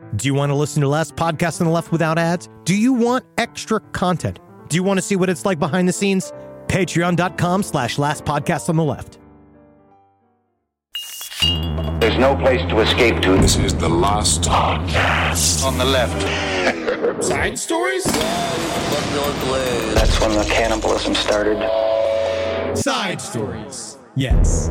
Do you want to listen to Last Podcast on the Left without ads? Do you want extra content? Do you want to see what it's like behind the scenes? Patreon.com/Last Podcast on the Left. There's no place to escape to. This is the Last Podcast On the left. Side stories? That's when the cannibalism started. Side stories. Yes.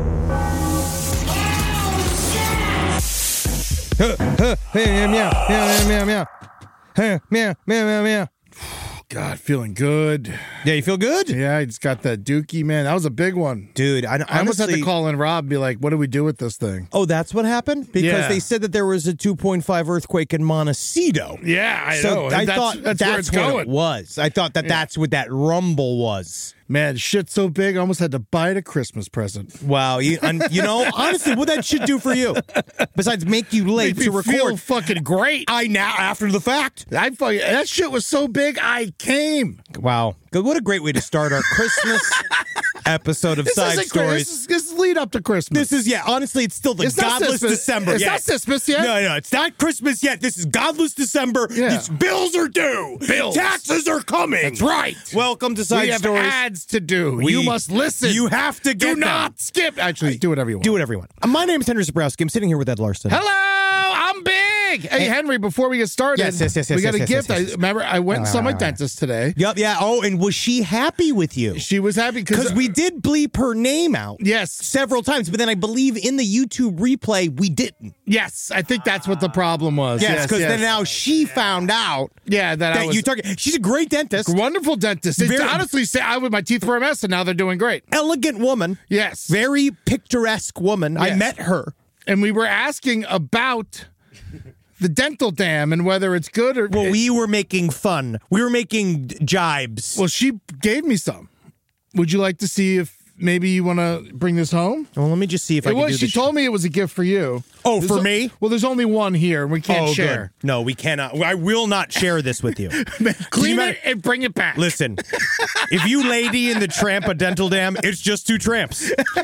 Meow. God, feeling good. Yeah, you feel good? Yeah, I just got that Dookie, man. That was a big one. Dude, I I almost had to honestly... call in Rob and be like, what do we do with this thing? Oh, that's what happened? Because Yeah. they said that there was a 2.5 earthquake in Montecito. Yeah, I So know. I That's thought where it's what going. it was. I thought that's what that rumble was. Man, shit's so big, I almost had to buy it a Christmas present. Wow, you know, honestly, what that should do for you, besides make you late Made to me record, feel fucking great. I now after the fact. That shit was so big, I came. Wow, what a great way to start our Christmas episode of Side Stories. This is lead up to Christmas. This is honestly, it's still the It's not godless Christmas. December. It's not Christmas yet? No, it's not Christmas yet. This is godless December. Yeah. These bills are due. Bills. Taxes are coming. That's right. Welcome to Side we have Stories. ads to do. You must listen. You have to get Do them. not skip. Actually, do whatever you want. Do whatever you want. My name is Henry Zabrowski. I'm sitting here with Ed Larson. Hello, I'm big. Hey, Henry, before we get started, Yes, we got a yes, gift. yes. Remember, I went and saw my dentist today. Yep, yeah. Oh, and was she happy with you? She was happy Because we did bleep her name out. Yes. Several times, but then I believe in the YouTube replay, we didn't. Yes, I think that's what the problem was. Yes, because then now she found out that you target. She's a great dentist. Wonderful dentist. It's honestly, my teeth were a mess, and now they're doing great. Elegant woman. Yes. Very picturesque woman. I Yes. met her. And we were asking about the dental dam and whether it's good or... Well, we were making fun. We were making jibes. Well, she gave me some. Would you like to see if maybe you want to bring this home? Well, let me just see if I can do She this. told me it was a gift for you. Oh, for me? Well, there's only one here, and we can't share. Good. No, we cannot. I will not share this with you. Clean it and bring it back. Listen, if you lady in the tramp a dental dam, it's just two tramps.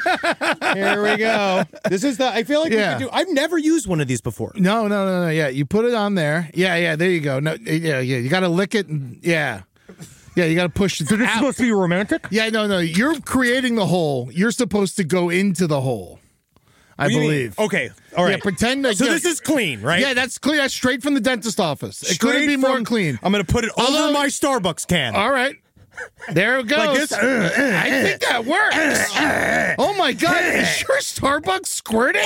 Here we go. This is I feel like we could do. I've never used one of these before. No. Yeah, you put it on there. Yeah. There you go. No, yeah. You got to lick it. And, yeah, you got to push it. So this is supposed to be romantic? Yeah, no. You're creating the hole. You're supposed to go into the hole. I believe. Okay. All right. Yeah, pretend that. So this is clean, right? Yeah, that's clean. That's straight from the dentist office. It couldn't Straight be more from- clean. I'm going to put it over my Starbucks can. All right. There it goes. Like this? I think that works. Oh my God! Is your Starbucks squirting?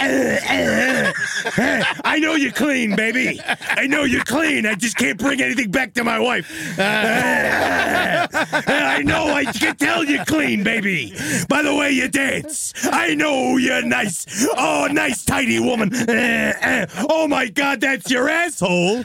I know you're clean, baby. I know you're clean. I just can't bring anything back to my wife. I know. I can tell you're clean, baby. By the way you dance. I know you're nice. Oh, nice, tidy woman. Oh my God, that's your asshole.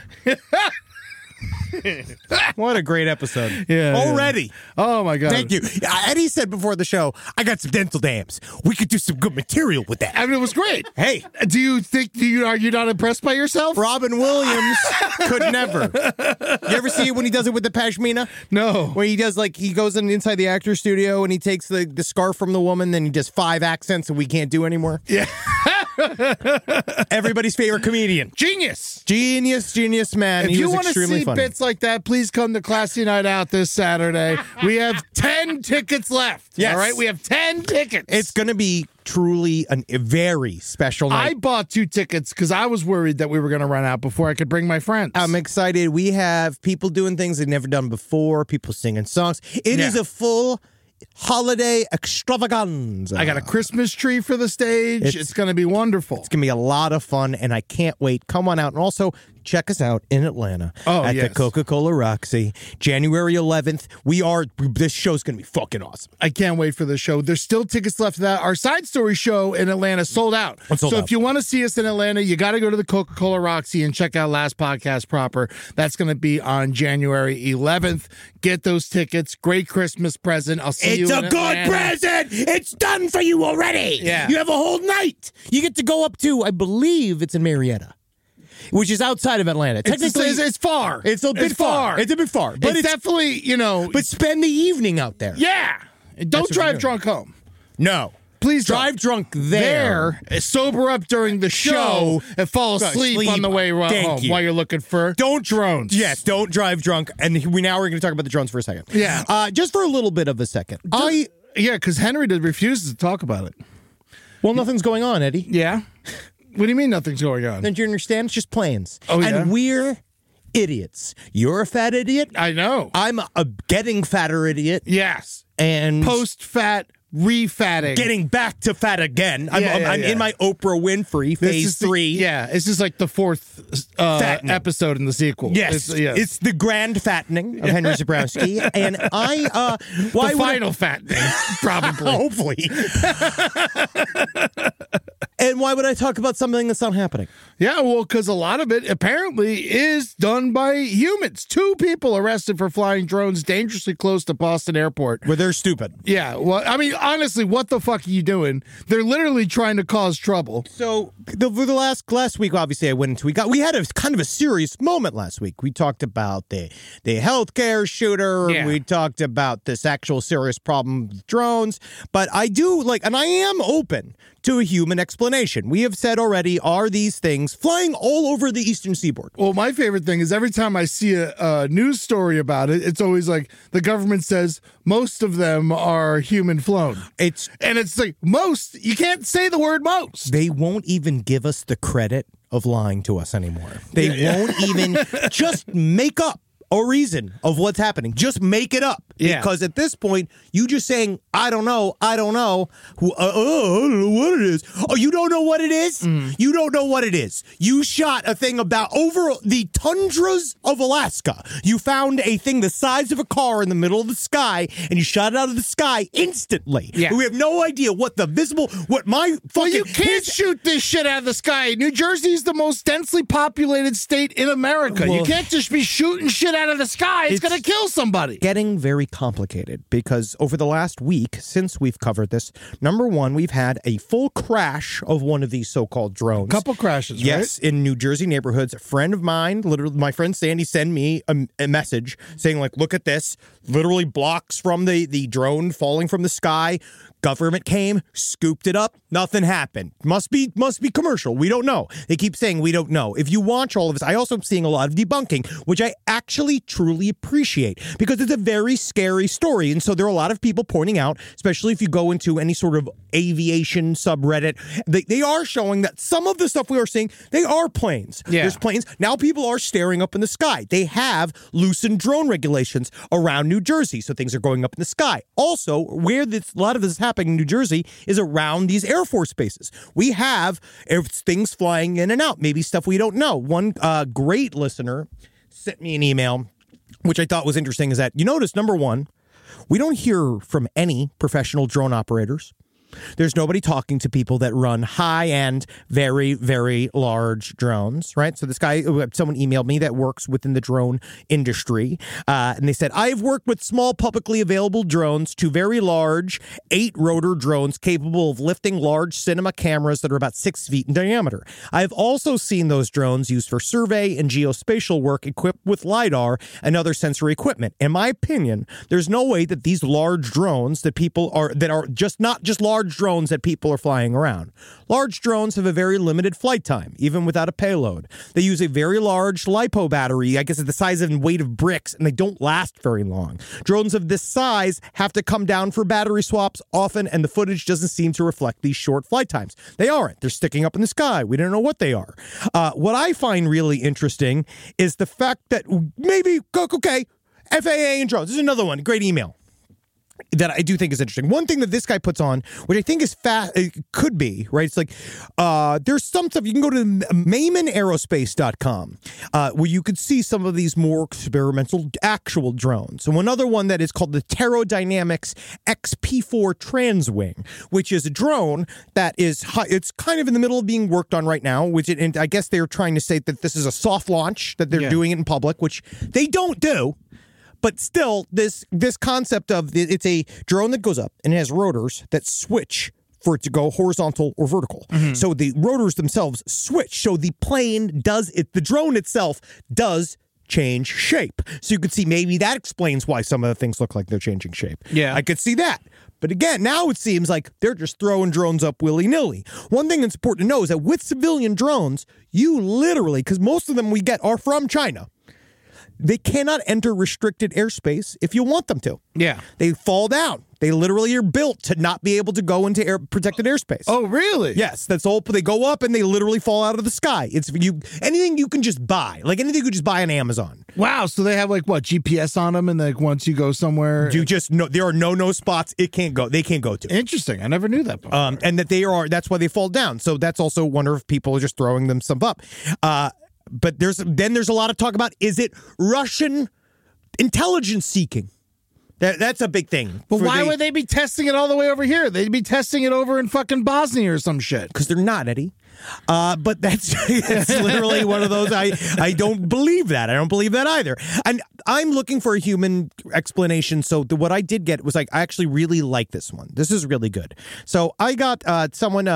What a great episode. Yeah. Already. Oh my God. Thank you. Eddie said before the show, I got some dental dams. We could do some good material with that. I mean, it was great. Hey. Do you think are you not impressed by yourself? Robin Williams could never. You ever see it when he does it with the pashmina? No. Where he does he goes inside the actor's studio and he takes the scarf from the woman, then he does 5 accents that we can't do anymore. Yeah. Everybody's favorite comedian. Genius, man. If He you was want to extremely see funny. bits like that, please come to Classy Night Out this Saturday. We have 10 tickets left. Yes. All right, we have 10 tickets. It's going to be truly a very special night. I bought 2 tickets because I was worried that we were going to run out before I could bring my friends. I'm excited. We have people doing things they've never done before, people singing songs. It is a full holiday extravaganza. I got a Christmas tree for the stage. It's going to be wonderful. It's going to be a lot of fun, and I can't wait. Come on out. And also, check us out in Atlanta at the Coca-Cola Roxy, January 11th. This show's going to be fucking awesome. I can't wait for the show. There's still tickets left for that. Our Side Story show in Atlanta sold out. If you want to see us in Atlanta, you got to go to the Coca-Cola Roxy and check out Last Podcast proper. That's going to be on January 11th. Get those tickets. Great Christmas present. I'll see you in Atlanta. It's a good present. It's done for you already. Yeah. You have a whole night. You get to go up to, I believe it's in Marietta, which is outside of Atlanta. Technically, it's far. It's a bit far. It's a bit far. But it's definitely, But spend the evening out there. Yeah. Don't drive drunk home. No. please drive drunk there. Sober up during the show and fall asleep on the way home while you're looking for drones. Yes, don't drive drunk. And we're going to talk about the drones for a second. Yeah. Just for a little bit of a second. Because Henry refuses to talk about it. Well, nothing's going on, Eddie. Yeah? What do you mean nothing's going on? Don't you understand? It's just planes. Oh, yeah? And we're idiots. You're a fat idiot. I know. I'm a getting fatter idiot. Yes. And post-fat, refatting. Getting back to fat again. I'm in my Oprah Winfrey phase 3. It's just like the 4th episode in the sequel. Yes. It's the grand fattening of Henry Zebrowski. And the final fattening, probably. Hopefully. And why would I talk about something that's not happening? Yeah, well, because a lot of it apparently is done by humans. 2 people arrested for flying drones dangerously close to Boston Airport. Where they're stupid. Yeah, well, I mean, honestly, what the fuck are you doing? They're literally trying to cause trouble. So, for the last week, obviously, we had a kind of a serious moment last week. We talked about the healthcare shooter. Yeah. We talked about this actual serious problem with drones. But I do and I am open to a human explanation. We have said already, are these things flying all over the eastern seaboard? Well, my favorite thing is every time I see a news story about it, it's always like the government says most of them are human flown. It's like most, you can't say the word most. They won't even give us the credit of lying to us anymore. They won't even just make up a reason of what's happening. Just make it up. Yeah. Because at this point, you just saying, I don't know. I don't know what it is. Oh, you don't know what it is? You don't know what it is. You shot a thing about over the tundras of Alaska. You found a thing the size of a car in the middle of the sky, and you shot it out of the sky instantly. Yeah. We have no idea what the visible, what my fucking... Well, you can't shoot this shit out of the sky. New Jersey's the most densely populated state in America. Well, you can't just be shooting shit out of the sky. It's going to kill somebody. Getting very complicated because over the last week, since we've covered this, number one, we've had a full crash of one of these so-called drones. Couple crashes, yes, right? in New Jersey neighborhoods. A friend of mine, literally, my friend Sandy, sent me a message saying, look at this. Literally blocks from the drone falling from the sky. Government came, scooped it up. Nothing happened. Must be commercial. We don't know. They keep saying we don't know. If you watch all of this, I also am seeing a lot of debunking, which I actually truly appreciate because it's a very scary story. And so there are a lot of people pointing out, especially if you go into any sort of aviation subreddit, they are showing that some of the stuff we are seeing, they are planes. Yeah. There's planes. Now people are staring up in the sky. They have loosened drone regulations around New Jersey. So things are going up in the sky. Also, where a lot of this is happening in New Jersey is around these Air Force bases. We have things flying in and out, maybe stuff we don't know. One great listener sent me an email, which I thought was interesting, is that you notice, number one, we don't hear from any professional drone operators. There's nobody talking to people that run high-end, very, very large drones, right? So this guy, someone emailed me that works within the drone industry, and they said, I've worked with small publicly available drones to very large 8-rotor drones capable of lifting large cinema cameras that are about 6 feet in diameter. I've also seen those drones used for survey and geospatial work equipped with LiDAR and other sensory equipment. In my opinion, there's no way that these large drones that are just not just large drones that people are flying around. Large drones have a very limited flight time, even without a payload. They use a very large LiPo battery, I guess it's the size and weight of bricks, and they don't last very long. Drones of this size have to come down for battery swaps often, and the footage doesn't seem to reflect these short flight times. They aren't. They're sticking up in the sky. We don't know what they are. What I find really interesting is the fact that maybe, okay, FAA and drones. This is another one. Great email that I do think is interesting. One thing that this guy puts on, which I think is it could be, right? It's like, there's some stuff, you can go to maimonaerospace.com, where you could see some of these more experimental actual drones. And one other one that is called the Terrodynamics XP4 Transwing, which is a drone that it's kind of in the middle of being worked on right now, and I guess they're trying to say that this is a soft launch, that they're doing it in public, which they don't do. But still, this concept of it's a drone that goes up and it has rotors that switch for it to go horizontal or vertical. Mm-hmm. So the rotors themselves switch. So the plane the drone itself does change shape. So you could see maybe that explains why some of the things look like they're changing shape. Yeah. I could see that. But again, now it seems like they're just throwing drones up willy-nilly. One thing that's important to know is that with civilian drones, you literally, because most of them we get are from China, they cannot enter restricted airspace if you want them to. Yeah. They fall down. They literally are built to not be able to go into protected airspace. Oh, really? Yes, that's all. They go up and they literally fall out of the sky. It's anything you can just buy, like anything you could just buy on Amazon. Wow. So they have like what, GPS on them, and like once you go somewhere, You just know there are no spots it can't go. They can't go to. Interesting. I never knew that before. And that that's why they fall down. So that's also wonder if people are just throwing them stuff up. But there's a lot of talk about, is it Russian intelligence seeking? That's a big thing. But why would they be testing it all the way over here? They'd be testing it over in fucking Bosnia or some shit. Because they're not, Eddie. But it's literally one of those. I don't believe that. I don't believe that either. And I'm looking for a human explanation. So what I did get was like, I actually really like this one. This is really good. So I got someone.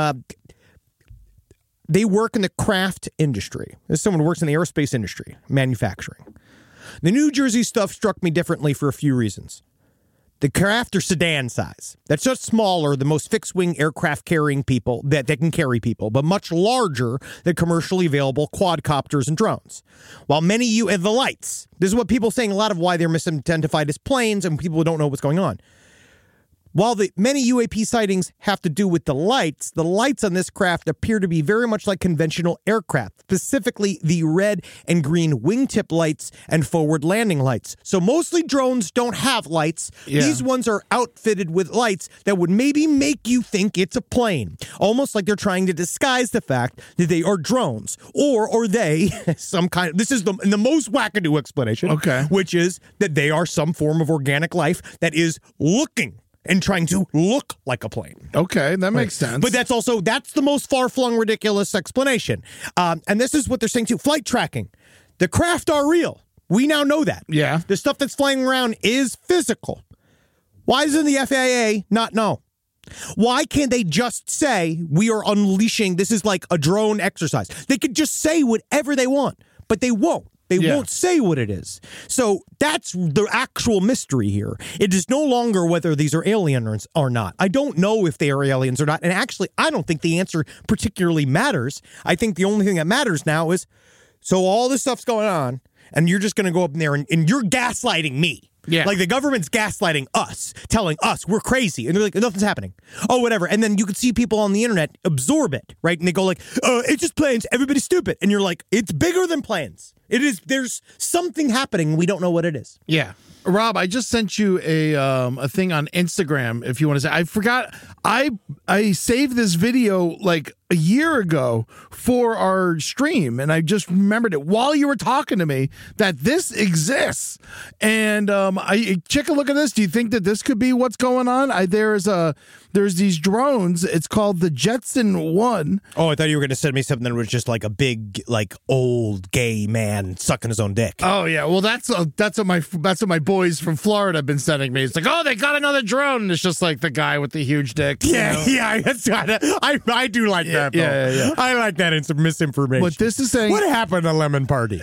They work in the craft industry. There's someone who works in the aerospace industry, manufacturing. The New Jersey stuff struck me differently for a few reasons. The craft are sedan size. That's just smaller than most fixed-wing aircraft carrying people that can carry people, but much larger than commercially available quadcopters and drones. While many and the lights. This is what people are saying, a lot of why they're misidentified as planes and people don't know what's going on. While the many UAP sightings have to do with the lights on this craft appear to be very much like conventional aircraft, specifically the red and green wingtip lights and forward landing lights. So mostly drones don't have lights. Yeah. These ones are outfitted with lights that would maybe make you think it's a plane. Almost like they're trying to disguise the fact that they are drones. Or they, some kind of, this is the most wackadoo explanation. Okay. Which is that they are some form of organic life that is looking and trying to look like a plane. Okay, that makes sense. But that's the most far-flung, ridiculous explanation. And this is what they're saying too. Flight tracking. The craft are real. We now know that. Yeah. The stuff that's flying around is physical. Why doesn't the FAA not know? Why can't they just say, we are unleashing, this is like a drone exercise? They could just say whatever they want, but they won't. They won't say what it is. So that's the actual mystery here. It is no longer whether these are aliens or not. I don't know if they are aliens or not. And actually, I don't think the answer particularly matters. I think the only thing that matters now is, so all this stuff's going on, and you're just going to go up in there and you're gaslighting me. Yeah. Like the government's gaslighting us, telling us we're crazy. And they're like, nothing's happening. Oh, whatever. And then you can see people on the internet absorb it, right? And they go like, it's just planes. Everybody's stupid. And you're like, it's bigger than planes. It is. There's something happening. We don't know what it is. Yeah. Rob, I just sent you a thing on Instagram, if you want to say. I forgot. I saved this video like a year ago for our stream, and I just remembered it while you were talking to me that this exists. And I check a look at this. Do you think that this could be what's going on? There's these drones. It's called the Jetson 1. Oh, I thought you were going to send me something that was just like a big, like old gay man sucking his own dick. Oh yeah, well that's what my boys from Florida have been sending me. It's like, oh, they got another drone, and it's just like the guy with the huge dick. Yeah, yeah, that's I do like that. Though. Yeah. I like that misinformation. But this is saying, what happened to Lemon Party?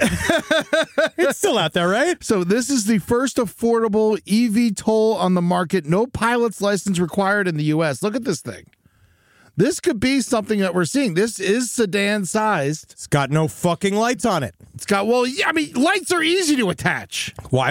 It's still out there, right? So this is the first affordable eVTOL on the market. No pilot's license required in the U.S. Look at this thing. This could be something that we're seeing. This is sedan sized. It's got no fucking lights on it. It's got, lights are easy to attach. Why?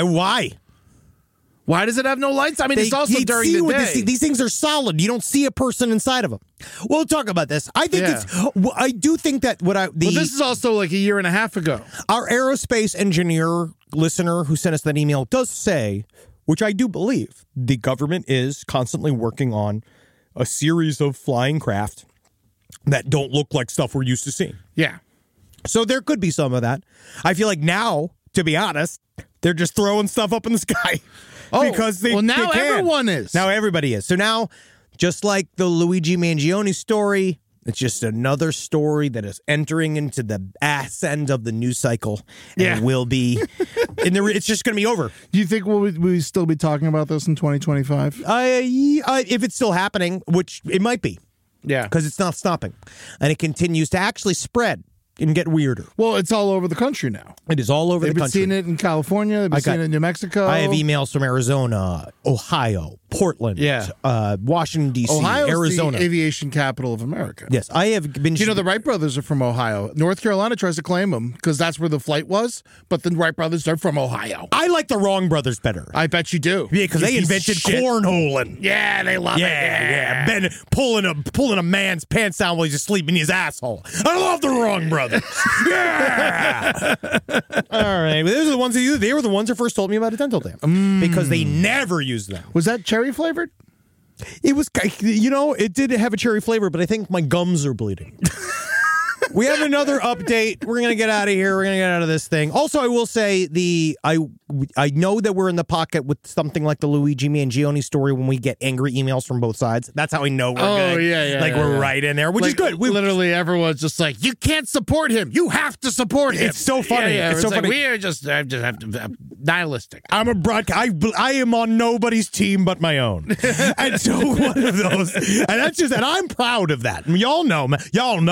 Why does it have no lights? I mean, it's also during the day. These things are solid. You don't see a person inside of them. We'll talk about this. I do think that this is also like a year and a half ago. Our aerospace engineer listener who sent us that email does say, which I do believe, the government is constantly working on a series of flying craft that don't look like stuff we're used to seeing. Yeah. So there could be some of that. I feel like now, to be honest, they're just throwing stuff up in the sky. Oh, because now everyone is. Now everybody is. So now, just like the Luigi Mangione story, it's just another story that is entering into the ass end of the news cycle. And will be, it's just going to be over. Do you think we'll still be talking about this in 2025? If it's still happening, which it might be. Yeah. Because it's not stopping. And it continues to actually spread. and get weirder. Well, it's all over the country now. It is all over the country. They've been seeing it in California. They've been seeing it in New Mexico. I have emails from Arizona, Ohio, Portland, Washington, D.C., Ohio's Arizona. the aviation capital of America. Yes, I have been... You know, the Wright brothers are from Ohio. North Carolina tries to claim them because that's where the flight was, but the Wright brothers are from Ohio. I like the Wrong brothers better. I bet you do. Yeah, because they invented cornholing. Yeah, they love it. Yeah. Ben pulling a man's pants down while he's asleep in his asshole. I love the Wrong brothers. Yeah. All right. Well, those are the ones they were the ones that first told me about a dental dam because they never used them. Was that cherry flavored? It was, it did have a cherry flavor, but I think my gums are bleeding. We have another update. We're going to get out of here. We're going to get out of this thing. Also, I will say I know that we're in the pocket with something like the Luigi Mangione story when we get angry emails from both sides. That's how we know we're good. Yeah. We're right in there, which is good. Literally, everyone's just like, you can't support him. You have to support him. It's so funny. Yeah, it's so funny. We are just have to nihilistic. I'm a broadcast. I am on nobody's team but my own. And so one of those, and I'm proud of that. Y'all know me.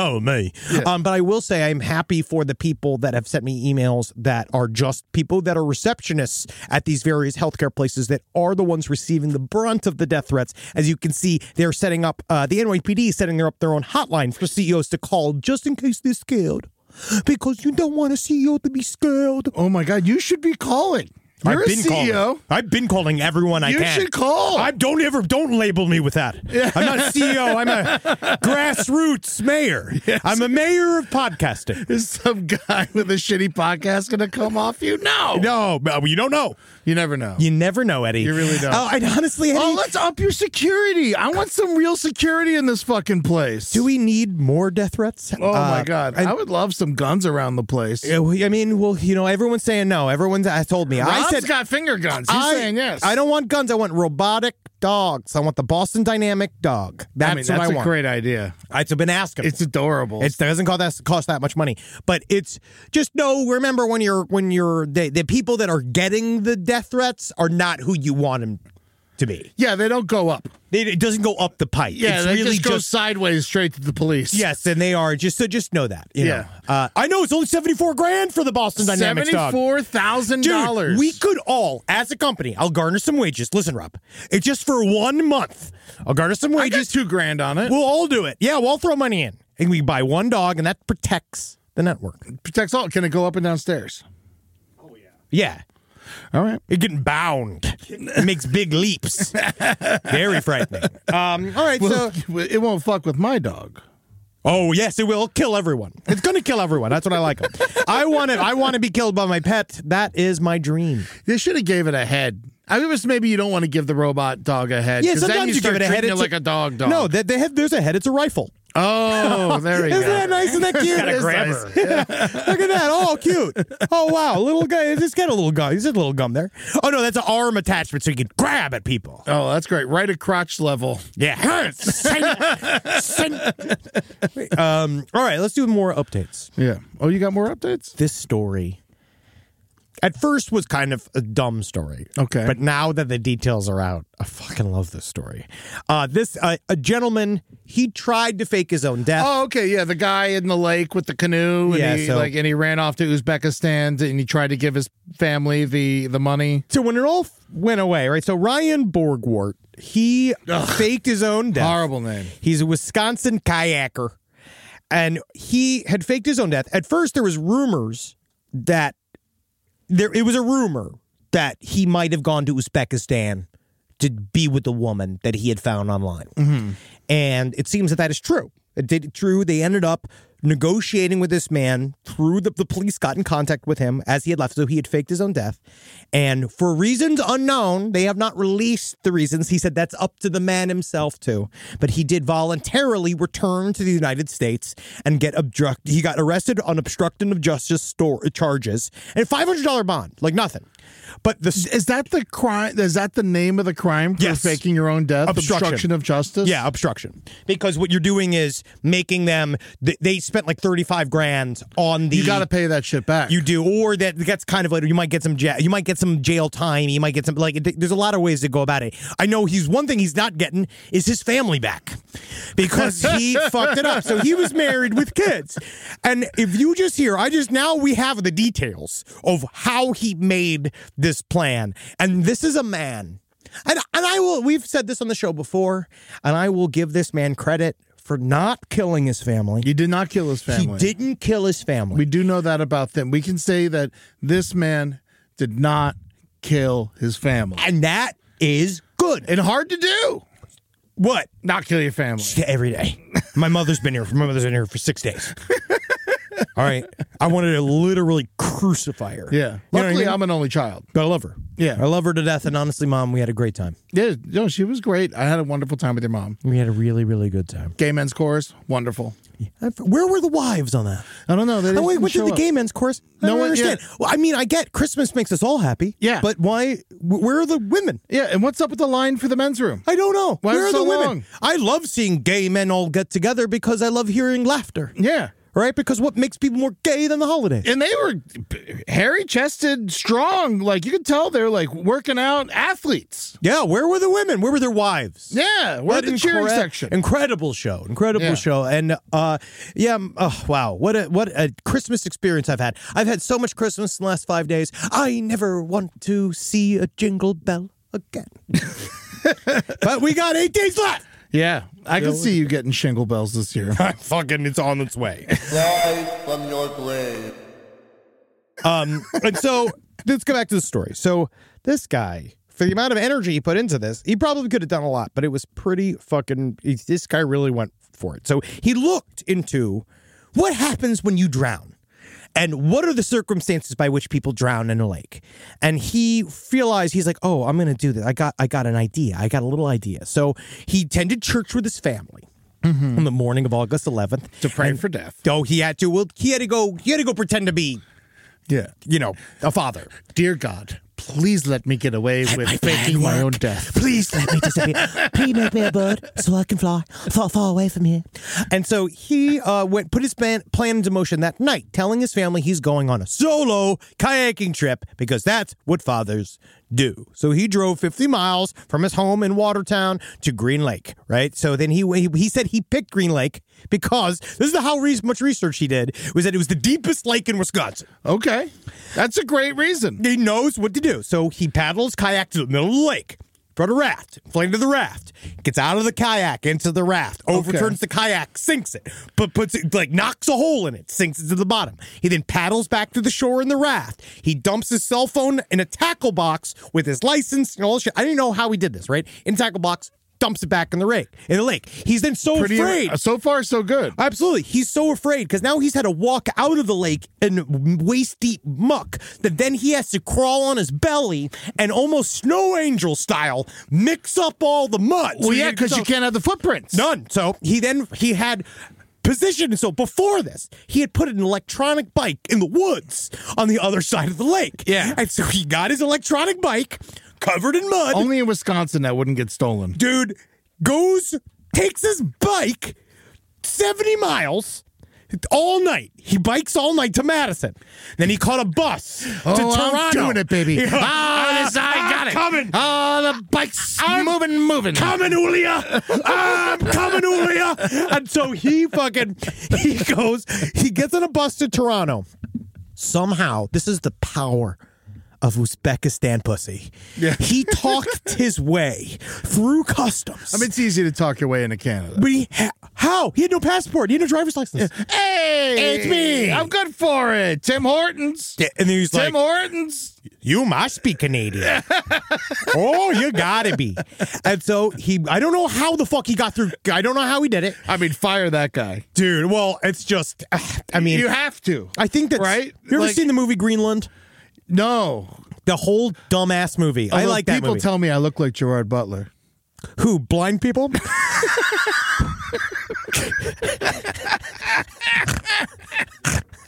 Yeah. But I will say I'm happy for the people that have sent me emails that are just people that are receptionists at these various healthcare places that are the ones receiving the brunt of the death threats. As you can see, they're setting up, the NYPD is setting up their own hotline for CEOs to call just in case they're scared. Because you don't want a CEO to be scared. Oh my God, you should be calling. You're a CEO. I've been calling everyone I can. You should call. Don't label me with that. Yeah. I'm not a CEO. I'm a grassroots mayor. Yes. I'm a mayor of podcasting. Is some guy with a shitty podcast going to come off you? No, you don't know. You never know. You never know, Eddie. You really don't. I honestly, Eddie, let's up your security. I want some real security in this fucking place. Do we need more death threats? Oh my God, I would love some guns around the place. I mean, well, everyone's saying no. Everyone's told me. Rob's got finger guns. He's saying yes. I don't want guns. I want robotic dogs. I want the Boston Dynamic dog. That's what I want. That's a great idea. I've been asking. It's adorable. It doesn't cost that much money, but it's just remember when you're the people that are getting the death threats are not who you want them to be. Yeah, they don't go up. It doesn't go up the pipe. Yeah, it's they really just go sideways straight to the police. Yes, and they are just know that. You know. I know it's only $74,000 for the Boston Dynamics dog. $74,000. Dude, we could all, as a company, I'll garner some wages. Listen, Rob, it's just for 1 month. I'll garner some wages. I got $2,000 on it. We'll all do it. Yeah, we'll all throw money in, and we buy one dog, and that protects the network. Protects all. Can it go up and downstairs? Oh yeah. Yeah. All right. It's getting bound. It makes big leaps. Very frightening. All right, so it won't fuck with my dog. Oh, yes, it will kill everyone. It's going to kill everyone. That's what I like. I want to be killed by my pet. That is my dream. They should have gave it a head. I mean, maybe you don't want to give the robot dog a head. Yeah, sometimes then you give it a head. It's like a dog. No, there's a head. It's a rifle. Oh, there we go. Isn't that nice? Isn't that cute? Got a grabber. Nice. Yeah. Look at that. Oh, cute. Oh, wow. Little guy. He's got a little gum. He's a little gum there. Oh, no, that's an arm attachment so you can grab at people. Oh, that's great. Right at crotch level. Yeah. All right, let's do more updates. Yeah. Oh, you got more updates? This story at first was kind of a dumb story. Okay. But now that the details are out, I fucking love this story. A gentleman, he tried to fake his own death. Oh, okay. Yeah, the guy in the lake with the canoe. And he ran off to Uzbekistan and he tried to give his family the money. So when it all went away, right? So Ryan Borgwart, he faked his own death. Horrible name. He's a Wisconsin kayaker. And he had faked his own death. At first, there was rumors that it was a rumor that he might have gone to Uzbekistan to be with the woman that he had found online. Mm-hmm. And it seems that is true. True. They ended up negotiating with this man through the police got in contact with him as he had left. So he had faked his own death. And for reasons unknown, they have not released the reasons. He said that's up to the man himself too. But he did voluntarily return to the United States and he got arrested on obstruction of justice charges and $500 bond, like nothing. But is that the crime? Is that the name of the crime for faking your own death? Obstruction of justice? Yeah, obstruction. Because what you're doing is making them, they spent like $35,000 on the... You got to pay that shit back. You do, or that's kind of like, you might get some jail time, you might get some, like, there's a lot of ways to go about it. I know one thing he's not getting is his family back. Because he fucked it up. So he was married with kids. And if you just hear, now we have the details of how he made this plan. And this is a man. And we've said this on the show before, and I will give this man credit for not killing his family. He did not kill his family. He didn't kill his family. We do know that about them. We can say that this man did not kill his family. And that is good. And hard to do. What? Not kill your family. Every day. My mother's been here for 6 days. All right. I wanted to literally crucify her. Yeah. Luckily, I'm an only child. But I love her. Yeah. I love her to death. And honestly, Mom, we had a great time. Yeah. No, she was great. I had a wonderful time with your mom. We had a really, really good time. Gay men's chorus. Wonderful. Yeah. Where were the wives on that? I don't know. What did the gay men's chorus? I don't understand. Yeah. Well, I mean, I get Christmas makes us all happy. Yeah. But why? Where are the women? Yeah. And what's up with the line for the men's room? I don't know. Why where are so the women? Long? I love seeing gay men all get together because I love hearing laughter. Yeah. Right? Because what makes people more gay than the holidays? And they were hairy-chested, strong. Like, you could tell they're, like, working out athletes. Yeah, where were the women? Where were their wives? Yeah, where the cheering section? Incredible show. And, wow, what a Christmas experience I've had. I've had so much Christmas in the last 5 days. I never want to see a jingle bell again. But we got 8 days left. Yeah, I can see you getting shingle bells this year. It's on its way. Rise from your grave. And so let's go back to the story. So this guy, for the amount of energy he put into this, he probably could have done a lot, but it was pretty this guy really went for it. So he looked into what happens when you drown. And what are the circumstances by which people drown in a lake? And he realized, he's like, oh, I'm going to do this. I got an idea. I got a little idea. So he attended church with his family on the morning of August 11th. To pray for death. Oh, he had to go pretend to be, a father. Dear God, please let me get away with faking my own death. Please let me disappear. Please make me a bird so I can fly far away from here. And so he put his plan into motion that night, telling his family he's going on a solo kayaking trip because that's what fathers do. So he drove 50 miles from his home in Watertown to Green Lake, right? So then he said he picked Green Lake because this is how much research he did, was that it was the deepest lake in Wisconsin. Okay. That's a great reason. He knows what to do. So he paddles kayak to the middle of the lake. Brought a raft, inflated the raft, gets out of the kayak into the raft, overturns the kayak, sinks it, but puts it, like, knocks a hole in it, sinks it to the bottom. He then paddles back to the shore in the raft. He dumps his cell phone in a tackle box with his license and all this shit. I didn't know how he did this, right? In tackle box, dumps it back in the lake. He's then afraid. So far, so good. Absolutely. He's so afraid because now he's had to walk out of the lake in waist-deep muck that then he has to crawl on his belly and almost snow angel style mix up all the mud. Well, yeah, because you can't have the footprints. None. So he had positioned. So before this, he had put an electronic bike in the woods on the other side of the lake. Yeah. And so he got his electronic bike covered in mud. Only in Wisconsin that wouldn't get stolen. Dude takes his bike 70 miles all night. He bikes all night to Madison. Then he caught a bus to Toronto. I'm doing it, baby. I got it. Coming. Oh, the bike's moving. Coming, Julia. I'm coming, Julia. And so he gets on a bus to Toronto. Somehow, this is the power of Uzbekistan pussy. Yeah. He talked his way through customs. I mean, it's easy to talk your way into Canada. But how? He had no passport. He had no driver's license. Yeah. Hey, it's me. I'm good for it. Tim Hortons. Yeah, and then he's Tim Hortons. You must be Canadian. Oh, you gotta be. And so I don't know how the fuck he got through. I don't know how he did it. I mean, fire that guy. Dude, well, it's just, you have to. I think that's, right? You ever seen the movie Greenland? No. The whole dumbass movie. I like that movie. People tell me I look like Gerard Butler. Who, blind people?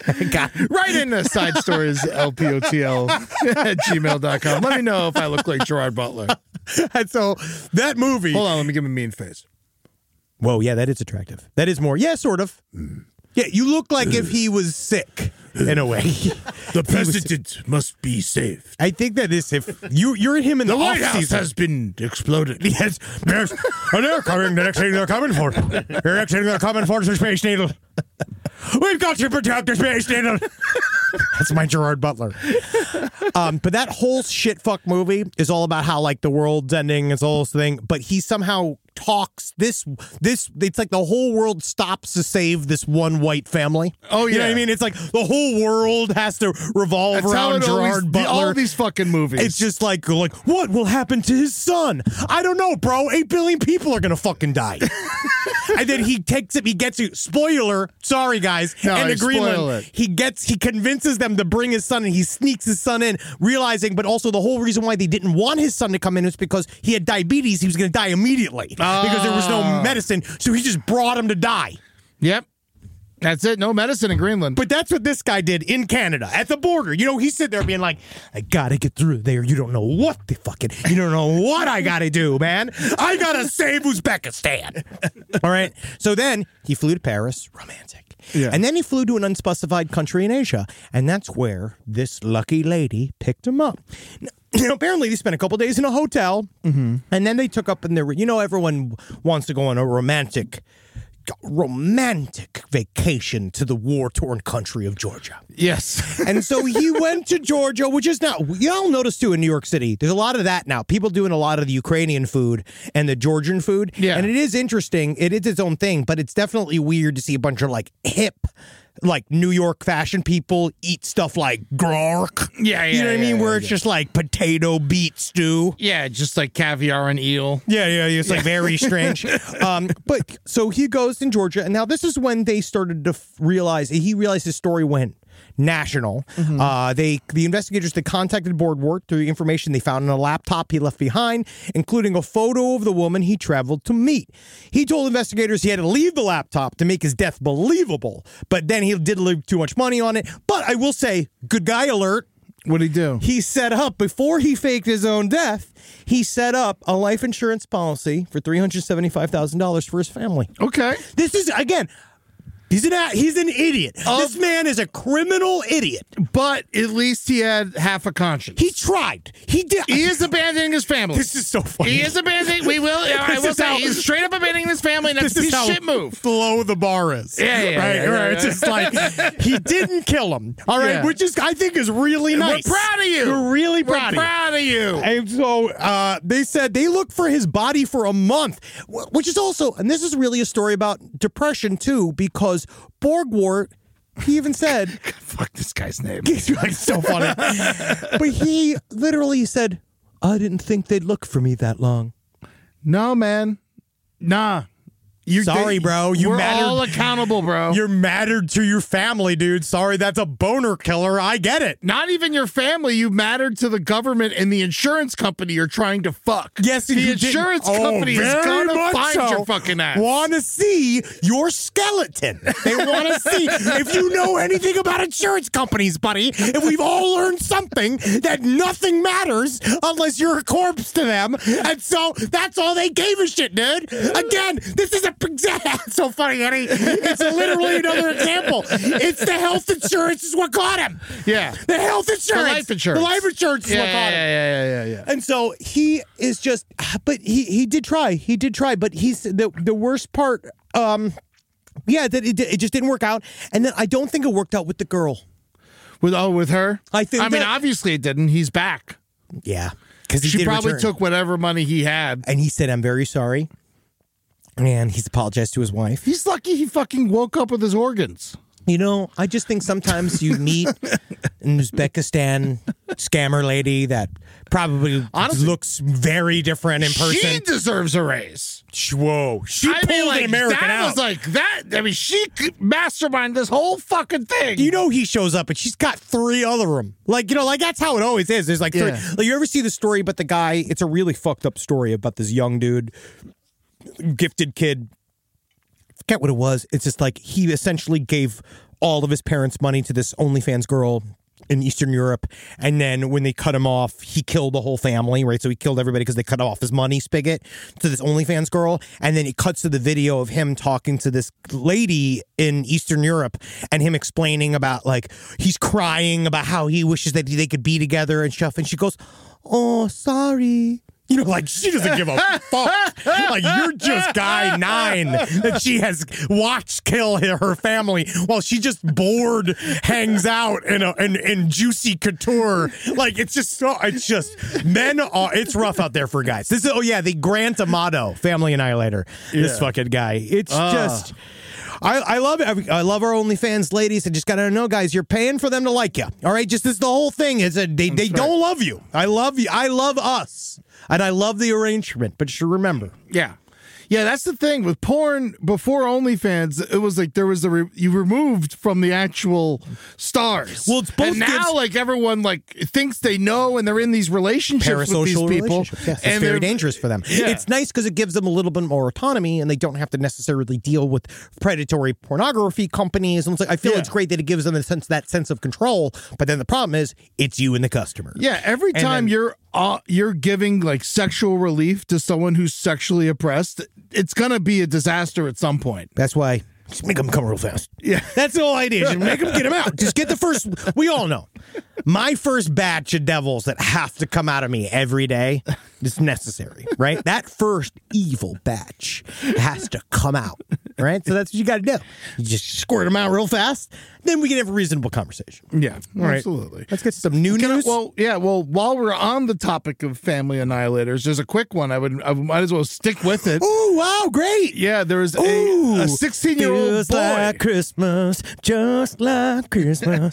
Write in side stories, LPOTL at gmail.com. Let me know if I look like Gerard Butler. And so that movie. Hold on, let me give him a mean face. Whoa, yeah, that is attractive. That is more. Yeah, sort of. Yeah, you look like if he was sick in a way. The president must be saved. I think that is if you're him in the White House off-season. has been exploded. Yes, and they're coming. The next thing they're coming for. The next thing they're coming for is the Space Needle. We've got to protect the Space Needle. That's my Gerard Butler. But that whole shit fuck movie is all about how like the world's ending. It's all this thing. But he somehow talks this. It's like the whole world stops to save this one white family. Oh yeah, you know what I mean? It's like the whole world has to revolve around Gerard Butler. All these fucking movies. It's just like what will happen to his son? I don't know, bro. 8 billion people are gonna fucking die. And then he takes it. He gets you. Spoiler. Sorry, guys. No, and to spoil Greenland, it. he convinces them to bring his son, and he sneaks his son in, realizing, but also the whole reason why they didn't want his son to come in was because he had diabetes. He was going to die immediately because there was no medicine. So he just brought him to die. Yep. That's it. No medicine in Greenland. But that's what this guy did in Canada at the border. You know, he's sitting there being like, I got to get through there. You don't know what you don't know what I got to do, man. I got to save Uzbekistan. All right. So then he flew to Paris. Romantic. Yeah. And then he flew to an unspecified country in Asia. And that's where this lucky lady picked him up. Now, apparently, they spent a couple days in a hotel. And then they took up in their, everyone wants to go on a romantic vacation to the war-torn country of Georgia. Yes. And so he went to Georgia, which is now, y'all notice too in New York City, there's a lot of that now. People doing a lot of the Ukrainian food and the Georgian food. Yeah. And it is interesting. It is its own thing, but it's definitely weird to see a bunch of like hip, like New York fashion people eat stuff like grork. Yeah, you know what I mean? Where it's just like potato beet stew. Yeah, just like caviar and eel. Yeah, it's like very strange. But so he goes in Georgia, and now this is when they started to realize his story went national. The investigators, they contacted Boardwalk through the information they found in a laptop he left behind, including a photo of the woman he traveled to meet. He told investigators he had to leave the laptop to make his death believable, but then he did leave too much money on it. But I will say, good guy alert. What'd he do? He set up, before he faked his own death, he set up a life insurance policy for $375,000 for his family. Okay. This is, again, he's an idiot. This man is a criminal idiot. But at least he had half a conscience. He tried. He did. He is abandoning his family. This is so funny. He is abandoning. I will say he's straight up abandoning his family, and that's a piece of shit move. Low the bar is. Yeah. Right. It's just like he didn't kill him. All right, which is I think is really nice. We're proud of you. We're really proud of you. And so they said they looked for his body for a month, which is also, and this is really a story about depression too, because Borgwart, he even said, fuck this guy's name. He's like so funny. But he literally said, I didn't think they'd look for me that long. No, man. Nah. Sorry, bro. We're all accountable, bro. You're mattered to your family, dude. Sorry, that's a boner killer. I get it. Not even your family. You mattered to the government and the insurance company you're trying to fuck. Yes, the insurance company is going to find your fucking ass. Want to see your skeleton. They want to see. If you know anything about insurance companies, buddy, if we've all learned something, that nothing matters unless you're a corpse to them. And so that's all they gave a shit, dude. Again, this is a so funny, Eddie. It's literally another example. It's the health insurance is what got him. Yeah. The health insurance. The life insurance. The life insurance is what got him. Yeah. And so he is just, but he did try. He did try, but he's the worst part, that it just didn't work out. And then I don't think it worked out with the girl. With her? I mean, obviously it didn't. He's back. Yeah. Because she probably took whatever money he had. And he said, I'm very sorry. And he's apologized to his wife. He's lucky he fucking woke up with his organs. You know, I just think sometimes you meet an Uzbekistan scammer lady that probably looks very different in person. She deserves a raise. Whoa. She pulled an American out. She masterminded this whole fucking thing. You know he shows up and she's got 3 other them. Like that's how it always is. There's like 3. Yeah. Like, you ever see the story about the guy? It's a really fucked up story about this young dude, gifted kid. I forget what it was. It's just like he essentially gave all of his parents' money to this OnlyFans girl in Eastern Europe, and then when they cut him off, he killed the whole family, right? So he killed everybody because they cut off his money spigot to this OnlyFans girl, and then it cuts to the video of him talking to this lady in Eastern Europe, and him explaining about, like, he's crying about how he wishes that they could be together and stuff, and she goes, "Oh, sorry." You know, like, she doesn't give a fuck. Like, you're just guy 9 that she has watched kill her family while she just bored hangs out in juicy couture. Like, it's just it's rough out there for guys. This is, the Grant Amato, Family Annihilator. This fucking guy. It's just... I love it. I love our OnlyFans ladies. I just got to know, guys, you're paying for them to like you. All right? Just this, the whole thing is that they don't love you. I love you. I love us. And I love the arrangement. But you remember. Yeah, that's the thing with porn. Before OnlyFans, it was like there was you removed from the actual stars. Well, it's both. And now, like, everyone thinks they know, and they're in these relationships with these people. Yes, and it's very dangerous for them. Yeah. It's nice because it gives them a little bit more autonomy, and they don't have to necessarily deal with predatory pornography companies. And I feel it's great that it gives them that sense of control. But then the problem is, it's you and the customer. Yeah, every time you're giving like sexual relief to someone who's sexually oppressed, it's gonna be a disaster at some point. That's why just make them come real fast. Yeah, that's the whole idea. Just make them get them out. Just get the first. We all know my first batch of devils that have to come out of me every day is necessary, right? That first evil batch has to come out, right? So that's what you got to do. You just squirt them out real fast. Then we can have a reasonable conversation. Yeah, right. Absolutely. Let's get some new news. Well, while we're on the topic of family annihilators, there's a quick one. I might as well stick with it. Oh, wow, great. Yeah, there's a 16-year-old boy. Just like Christmas, just like Christmas.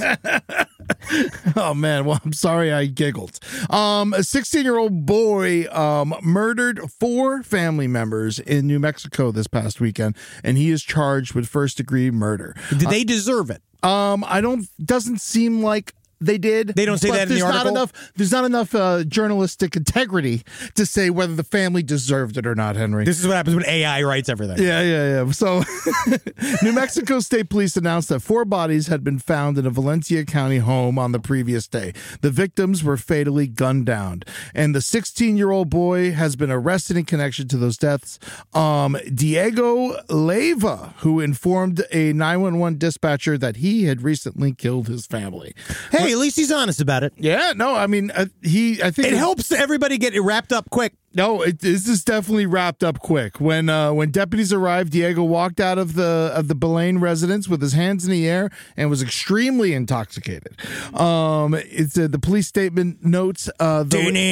Oh, man. Well, I'm sorry I giggled. A 16-year-old boy murdered 4 family members in New Mexico this past weekend, and he is charged with first-degree murder. Did they deserve it? Doesn't seem like they did. They don't say that in the article? There's not enough journalistic integrity to say whether the family deserved it or not, Henry. This is what happens when AI writes everything. Yeah. So, New Mexico State Police announced that 4 bodies had been found in a Valencia County home on the previous day. The victims were fatally gunned down, and the 16-year-old boy has been arrested in connection to those deaths. Diego Leyva, who informed a 911 dispatcher that he had recently killed his family. Hey, at least he's honest about it. Yeah, no, I mean, I think it helps everybody get it wrapped up quick. No, this is definitely wrapped up quick. When deputies arrived, Diego walked out of the Belaine residence with his hands in the air and was extremely intoxicated. The police statement notes. Do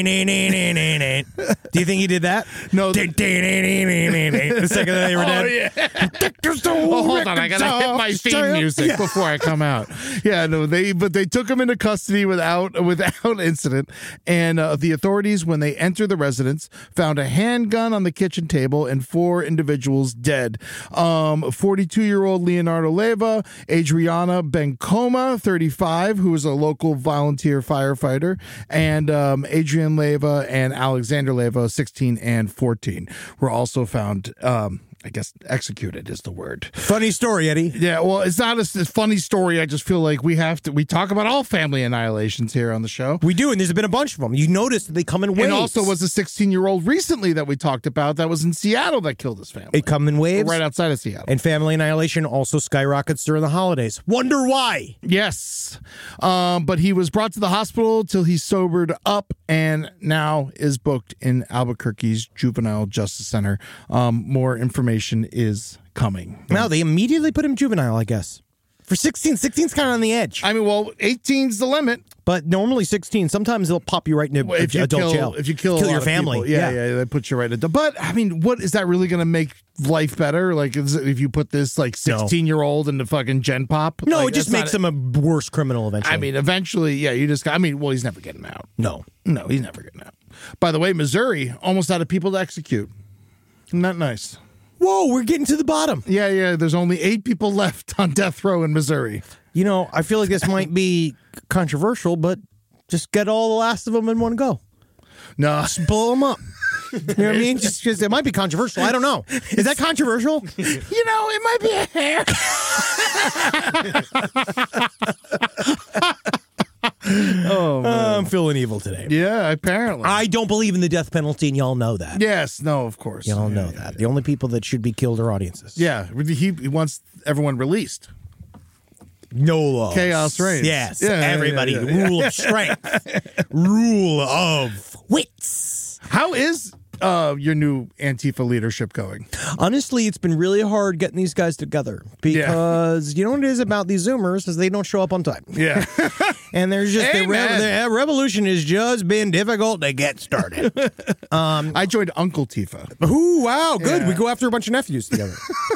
you think he did that? No. The second that they were dead. Oh, hold on, I gotta hit my theme music before I come out. Yeah, no, they took him into custody without incident, and the authorities, when they entered the residence, found a handgun on the kitchen table and 4 individuals dead. 42-year-old Leonardo Leyva, Adriana Bencoma, 35, who is a local volunteer firefighter, and Adrian Leyva and Alexander Leyva, 16 and 14, were also found I guess executed is the word. Funny story, Eddie. Yeah, well, it's not a funny story. I just feel like we talk about all family annihilations here on the show. We do, and there's been a bunch of them. You notice that they come in waves. And also was a 16-year-old recently that we talked about that was in Seattle that killed his family. They come in waves. Right outside of Seattle. And family annihilation also skyrockets during the holidays. Wonder why? Yes. But he was brought to the hospital till he sobered up and now is booked in Albuquerque's Juvenile Justice Center. More information is coming. Now, they immediately put him juvenile, I guess. For 16, 16's kind of on the edge. I mean, well, 18's the limit. But normally 16, sometimes they'll pop you right into adult jail. If you kill your family. Yeah, they put you right into. But, I mean, what is that really going to make life better? Like, if you put this, 16-year-old into fucking Gen Pop? No, it just makes him a worse criminal eventually. I mean, eventually, yeah, he's never getting out. No, he's never getting out. By the way, Missouri almost out of people to execute. Isn't that nice? Whoa, we're getting to the bottom. Yeah. There's only 8 people left on death row in Missouri. You know, I feel like this might be controversial, but just get all the last of them in one go. No. Just blow them up. You know what I mean? Just it might be controversial. I don't know. Is that controversial? It might be a hair. Oh, man. I'm feeling evil today. Yeah, apparently. I don't believe in the death penalty, and y'all know that. Yes, no, of course. Y'all know that. The only people that should be killed are audiences. Yeah, he wants everyone released. No laws. Chaos reigns. Yes. Yeah, everybody. yeah. Rule of strength. Rule of wits. How is your new Antifa leadership going? Honestly, it's been really hard getting these guys together because you know what it is about these Zoomers is they don't show up on time. Yeah. And there's just Hey, the revolution has just been difficult to get started. I joined Uncle Tifa. Ooh, wow, good. Yeah. We go after a bunch of nephews together.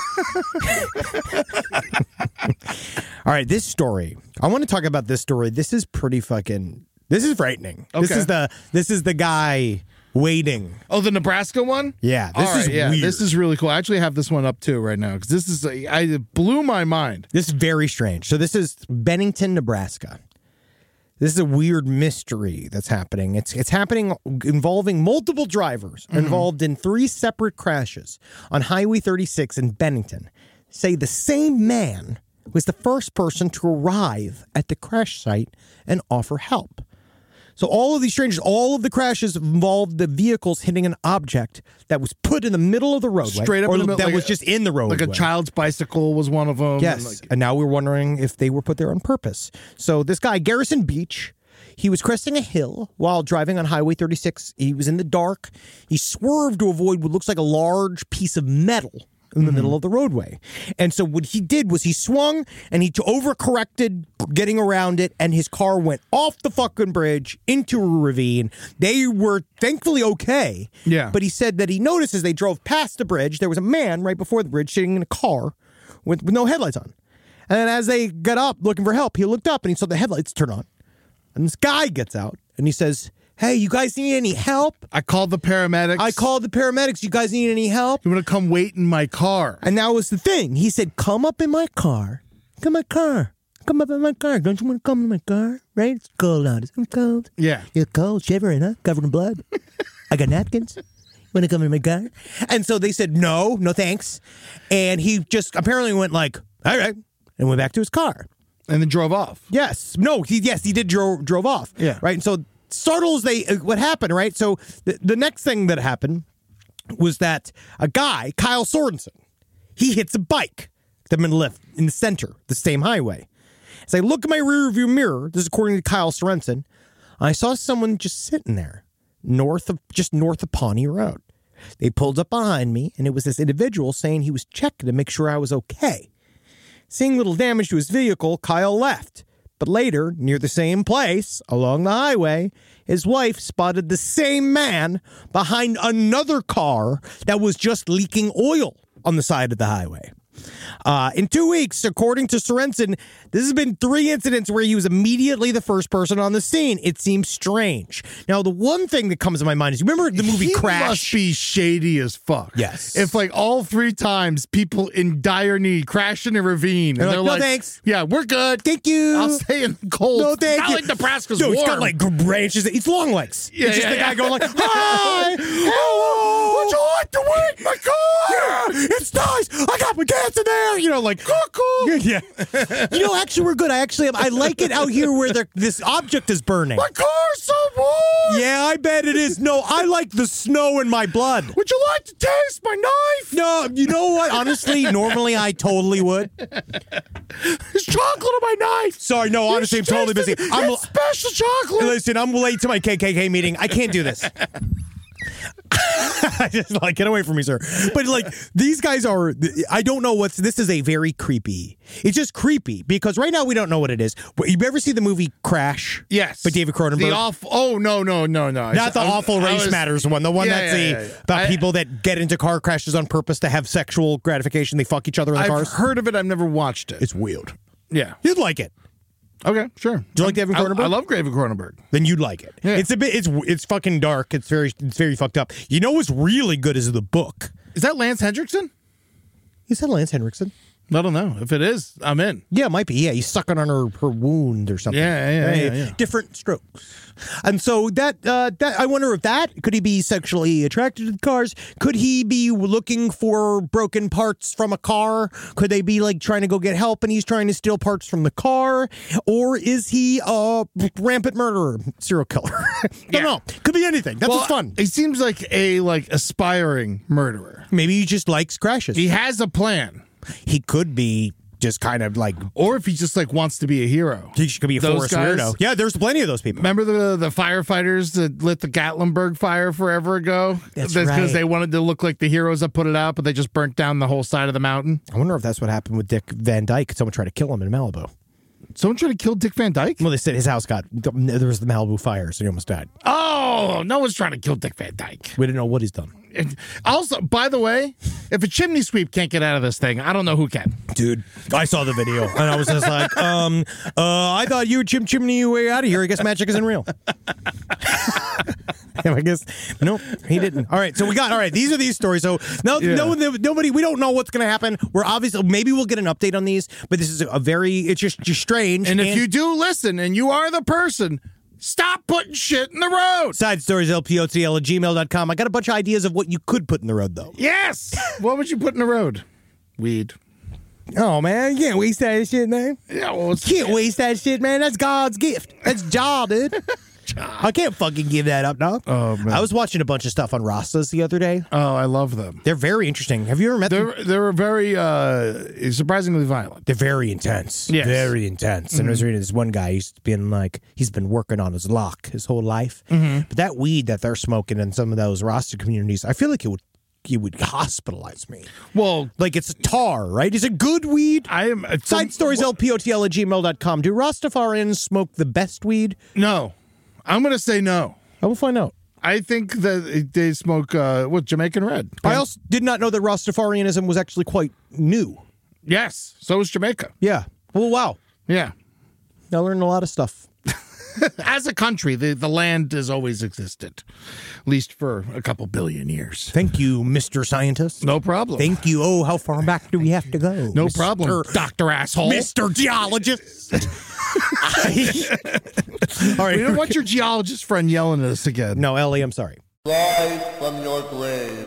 All right, this story. I want to talk about this story. This is pretty fucking. This is frightening. Okay. This is the guy waiting. Oh, the Nebraska one? Yeah, this All right, is weird. This is really cool. I actually have this one up too right now because this is it blew my mind. This is very strange. So this is Bennington, Nebraska. This is a weird mystery that's happening. It's happening involving multiple drivers involved in 3 separate crashes on Highway 36 in Bennington. Say the same man was the first person to arrive at the crash site and offer help. So all of these strangers, all of the crashes involved the vehicles hitting an object that was put in the middle of the roadway. Straight up or in the middle, that like was just in the roadway. Like a child's bicycle was one of them. Yes, and now we're wondering if they were put there on purpose. So this guy, Garrison Beach, he was cresting a hill while driving on Highway 36. He was in the dark. He swerved to avoid what looks like a large piece of metal in the middle of the roadway. And so what he did was he swung and he overcorrected getting around it, and his car went off the fucking bridge into a ravine. They were thankfully okay. Yeah. But he said that he noticed as they drove past the bridge, there was a man right before the bridge sitting in a car with no headlights on. And then as they got up looking for help, he looked up and he saw the headlights turn on. And this guy gets out and he says, "Hey, you guys need any help?" I called the paramedics. I called the paramedics. You guys need any help? You want to come wait in my car? And that was the thing. He said, "Come up in my car. Come up in my car. Don't you want to come in my car? Right? It's cold out. It's cold. Yeah. You're cold, shivering, huh? Covered in blood. I got napkins. Want to come in my car?" And so they said, no thanks. And he just apparently went like, all right, and went back to his car. And then drove off. Yes. No, he did drove off. Yeah. Right. And so startles what happened, right? So the next thing that happened was that a guy, Kyle Sorensen, he hits a bike that been left in the center, the same highway. As I look in my rearview mirror, this is according to Kyle Sorensen, I saw someone just sitting there north of Pawnee Road. They pulled up behind me, and it was this individual saying he was checking to make sure I was okay. Seeing little damage to his vehicle, Kyle left. But later, near the same place, along the highway, his wife spotted the same man behind another car that was just leaking oil on the side of the highway. In 2 weeks, according to Sorensen, this has been 3 incidents where he was immediately the first person on the scene. It seems strange. Now, the one thing that comes to my mind is, you remember the movie Crash? He must be shady as fuck. Yes. If like all 3 times people in dire need crashed in a ravine. They're And like, "No, thanks. Yeah, we're good. Thank you. I'll stay in the cold. No, thank Not you. like Nebraska's No, warm. it's got like branches. It's long legs. Yeah, It's just yeah, the guy yeah. going like, "Hi, hello. Would you like to wake my car? Yeah, it's nice. I got my cats in there." You know, like, cuckoo. Yeah. You know, actually, we're good. I like it out here where this object is burning. My car's so warm. Yeah, I bet it is. No, I like the snow in my blood. Would you like to taste my knife? No, you know what? Honestly, normally I totally would. There's chocolate on my knife. Sorry, no, honestly, I'm totally busy. It's special chocolate. Listen, I'm late to my KKK meeting. I can't do this. Just like, get away from me, sir. But like, these guys are, I don't know this is a very creepy. It's just creepy because right now we don't know what it is. You ever see the movie Crash? Yes. By David Cronenberg? No. Not the awful race matters one. The one about people that get into car crashes on purpose to have sexual gratification. They fuck each other in the cars. I've heard of it. I've never watched it. It's weird. Yeah. You'd like it. Okay, sure. Do you like David Cronenberg? I love David Cronenberg. Then you'd like it. Yeah. It's fucking dark. It's very fucked up. You know what's really good is the book. Is that Lance Hendrickson? Is that Lance Henriksen? I don't know. If it is, I'm in. Yeah, it might be. Yeah, he's sucking on her wound or something. Yeah. Different strokes. And so that I wonder if could he be sexually attracted to the cars? Could he be looking for broken parts from a car? Could they be like trying to go get help and he's trying to steal parts from the car? Or is he a rampant murderer, serial killer? Don't know. Could be anything. That's what's fun. He seems like a aspiring murderer. Maybe he just likes crashes. He has a plan. He could be just kind of like, or if he just wants to be a hero. He could be a Those forest guys, weirdo. Yeah, there's plenty of those people. Remember the firefighters that lit the Gatlinburg fire forever ago? That's right. Because they wanted to look like the heroes that put it out, but they just burnt down the whole side of the mountain. I wonder if that's what happened with Dick Van Dyke. Someone tried to kill him in Malibu. Someone tried to kill Dick Van Dyke? Well, they said his house there was the Malibu fire, so he almost died. Oh, no one's trying to kill Dick Van Dyke. We didn't know what he's done. Also, by the way, if a chimney sweep can't get out of this thing, I don't know who can. Dude, I saw the video, and I was just like, I thought you would chimney your way out of here. I guess magic isn't real. I guess, nope, he didn't. All right, so these are these stories. So nobody, we don't know what's going to happen. We're obviously, maybe we'll get an update on these, but this is it's just strange. And if you do listen and you are the person, stop putting shit in the road. Side stories, LPOTL@gmail.com. I got a bunch of ideas of what you could put in the road, though. Yes. What would you put in the road? Weed. Oh, man, you can't waste that shit, man. Yeah, well, can't waste that shit, man. That's God's gift. That's job, dude. I can't fucking give that up, dog. Oh, man. I was watching a bunch of stuff on Rastas the other day. Oh, I love them. They're very interesting. Have you ever met them? They're very surprisingly violent. They're very intense. Yes. Very intense. And I was reading this one guy, he's been working on his lock his whole life. But that weed that they're smoking in some of those Rasta communities, I feel like it would hospitalize me. Well, like it's a tar, right? Is it good weed? Side stories, LPOTL@gmail.com. Do Rastafarians smoke the best weed? No. I'm going to say no. I will find out. I think that they smoke, Jamaican Red. I also did not know that Rastafarianism was actually quite new. Yes. So is Jamaica. Yeah. Well, wow. Yeah. I learned a lot of stuff. As a country, the land has always existed, at least for a couple billion years. Thank you, Mr. Scientist. No problem. Thank you. Oh, how far back do we have to go? No problem, Dr. Asshole. Mr. Geologist. All right. We don't want your geologist friend yelling at us again. No, Ellie, I'm sorry. Rise from your grave.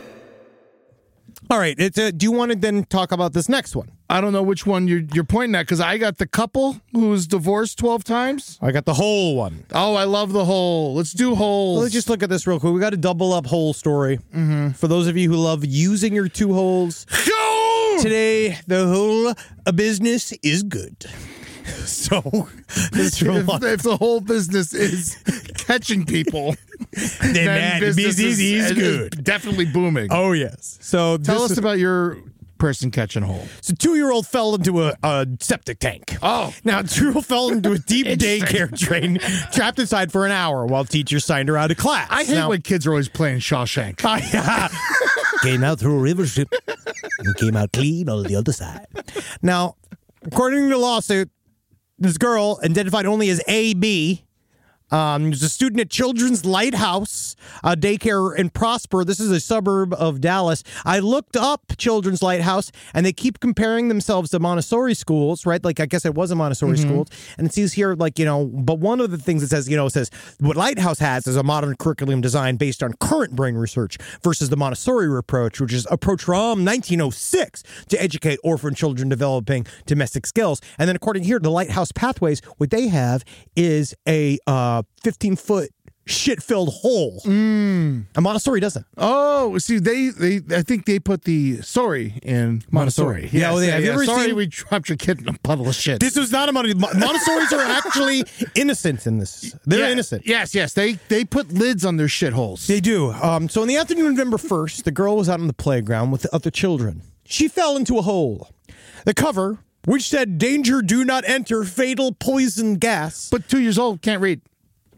All right. Do you want to then talk about this next one? I don't know which one you're pointing at, because I got the couple who's divorced 12 times. I got the whole one. Oh, I love the whole. Let's do holes. Well, let's just look at this real quick. We got a double up hole story. For those of you who love using your two holes. Today, the whole business is good. So, if the whole business is catching people, then business is good. Definitely booming. Oh, yes. So tell us about your person catching hole. So 2-year-old fell into a septic tank. Oh. Now 2-year-old fell into a deep daycare drain, trapped inside for an hour while teachers signed her out of class. I hate when kids are always playing Shawshank. Came out through a river ship and came out clean on the other side. Now, according to the lawsuit, this girl, identified only as AB, was a student at Children's Lighthouse Daycare in Prosper. This is a suburb of Dallas. I looked up Children's Lighthouse, and they keep comparing themselves to Montessori schools, right? Like, I guess it was a Montessori school. And it says here, but one of the things it says, it says, what Lighthouse has is a modern curriculum design based on current brain research versus the Montessori approach, which is approach from 1906 to educate orphan children developing domestic skills. And then according here, the Lighthouse Pathways, what they have is a 15-foot shit-filled hole. And Montessori doesn't. Oh, see, I think they put the sorry in Montessori. Yeah, have you ever sorry seen? We dropped your kid in a puddle of shit. This was not a Montessoris are actually innocent in this. They're innocent. Yes. They put lids on their shitholes. They do. So in the afternoon of November 1st, the girl was out on the playground with the other children. She fell into a hole. The cover, which said, "Danger, do not enter, fatal poison gas." But 2 years old, can't read.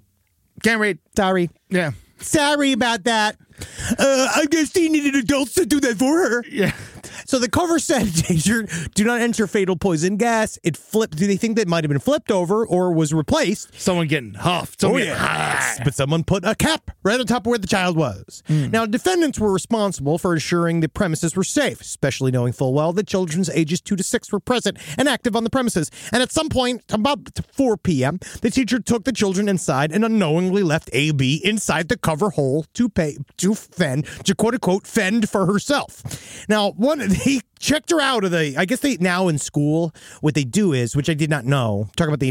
Sorry. Yeah. Sorry about that. I guess she needed adults to do that for her. Yeah. So the cover said, "Danger, do not enter, fatal poison gas." It flipped. Do they think that might have been flipped over or was replaced? Someone getting huffed. Oh, yeah. But someone put a cap right on top of where the child was. Now, defendants were responsible for ensuring the premises were safe, especially knowing full well that children's ages 2 to 6 were present and active on the premises. And at some point, about 4 p.m., the teacher took the children inside and unknowingly left AB inside the cover hole to quote-unquote, fend for herself. Now, they checked her out of I guess they now in school, what they do is, which I did not know, talk about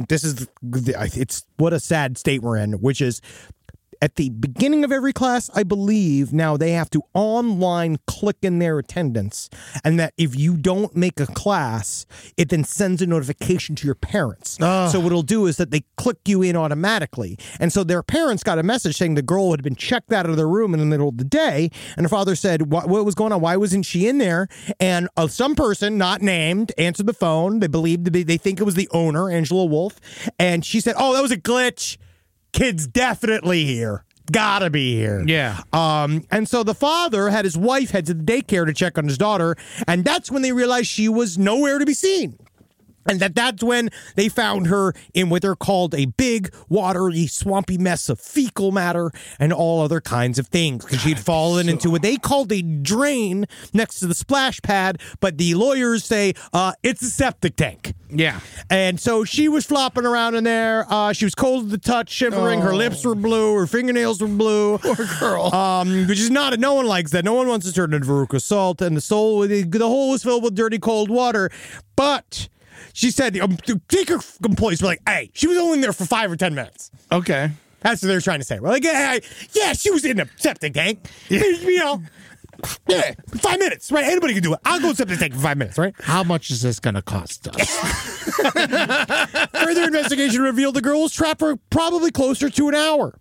it's what a sad state we're in, which is at the beginning of every class, I believe, now they have to online click in their attendance. And that if you don't make a class, it then sends a notification to your parents. So what it'll do is that they click you in automatically. And so their parents got a message saying the girl had been checked out of their room in the middle of the day. And her father said, what was going on? Why wasn't she in there? And some person, not named, answered the phone. They think it was the owner, Angela Wolf. And she said, oh, that was a glitch. Kid's definitely here. Gotta be here. Yeah. And so the father had his wife head to the daycare to check on his daughter, and that's when they realized she was nowhere to be seen. And that's when they found her in what they're called a big, watery, swampy mess of fecal matter and all other kinds of things. Because she'd fallen into what they called a drain next to the splash pad, but the lawyers say it's a septic tank. Yeah. And so she was flopping around in there. She was cold to the touch, shivering. Her lips were blue. Her fingernails were blue. Poor girl. Which is no one likes that. No one wants to turn into Veruca Salt. And the hole was filled with dirty, cold water. But she said, take her employees were like, hey, she was only in there for 5 or 10 minutes. Okay. That's what they're trying to say. We're like, yeah, she was in a septic tank. You know, yeah, 5 minutes, right? Anybody can do it. I'll go to septic tank for 5 minutes, right? How much is this going to cost us? Further investigation revealed the girl was trapped for probably closer to an hour.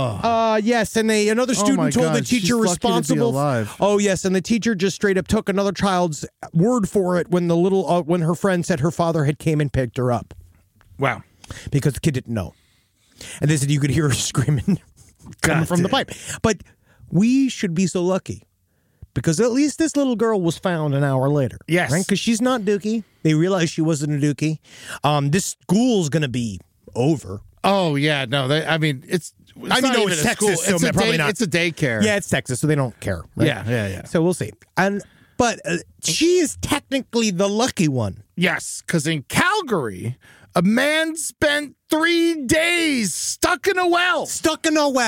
Yes, and another student told the teacher responsible. Oh, yes, and the teacher just straight up took another child's word for it when when her friend said her father had came and picked her up. Wow. Because the kid didn't know. And they said you could hear her screaming coming from the pipe. But we should be so lucky. Because at least this little girl was found an hour later. Yes. Right? Because she's not Dookie. They realized she wasn't a Dookie. This school's going to be over. Oh, yeah. No, it's Texas, so probably not. It's a daycare. Yeah, it's Texas, so they don't care. Right? Yeah. So we'll see. But she is technically the lucky one. Yes, because in Calgary, a man spent 3 days stuck in a well. Fell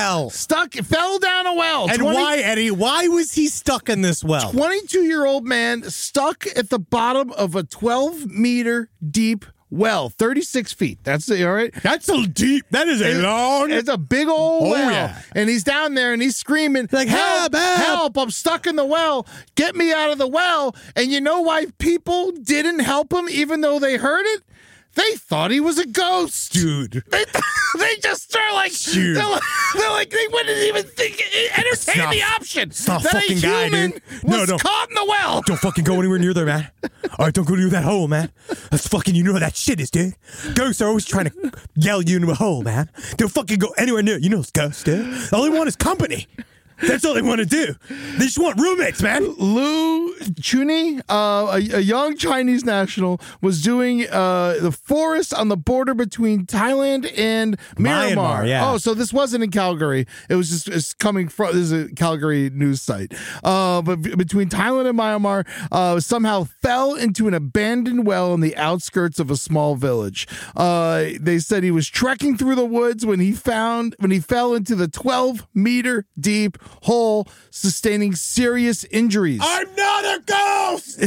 down a well. And why, Eddie? Why was he stuck in this well? 22-year-old man stuck at the bottom of a 12-meter deep well, 36 feet. That's all right. That's so deep. That is long. It's a big old well. Yeah. And he's down there and he's screaming, like, help, I'm stuck in the well. Get me out of the well. And you know why people didn't help him even though they heard it? They thought he was a ghost. Dude. They just are like, dude. They're like, they wouldn't even entertain the option that fucking a guy, human was caught in the well. Don't fucking go anywhere near there, man. All right, don't go near that hole, man. That's fucking, you know what that shit is, dude. Ghosts are always trying to yell you into a hole, man. Don't fucking go anywhere near. You know it's ghosts, dude. All they want is company. That's all they want to do. They just want roommates, man. Lu Chuni, a young Chinese national, was doing the forest on the border between Thailand and Myanmar. Yeah. Oh, so this wasn't in Calgary. It was it's coming from, this is a Calgary news site. But between Thailand and Myanmar, somehow fell into an abandoned well in the outskirts of a small village. They said he was trekking through the woods when he fell into the 12-meter deep hole, sustaining serious injuries. I'm not a ghost!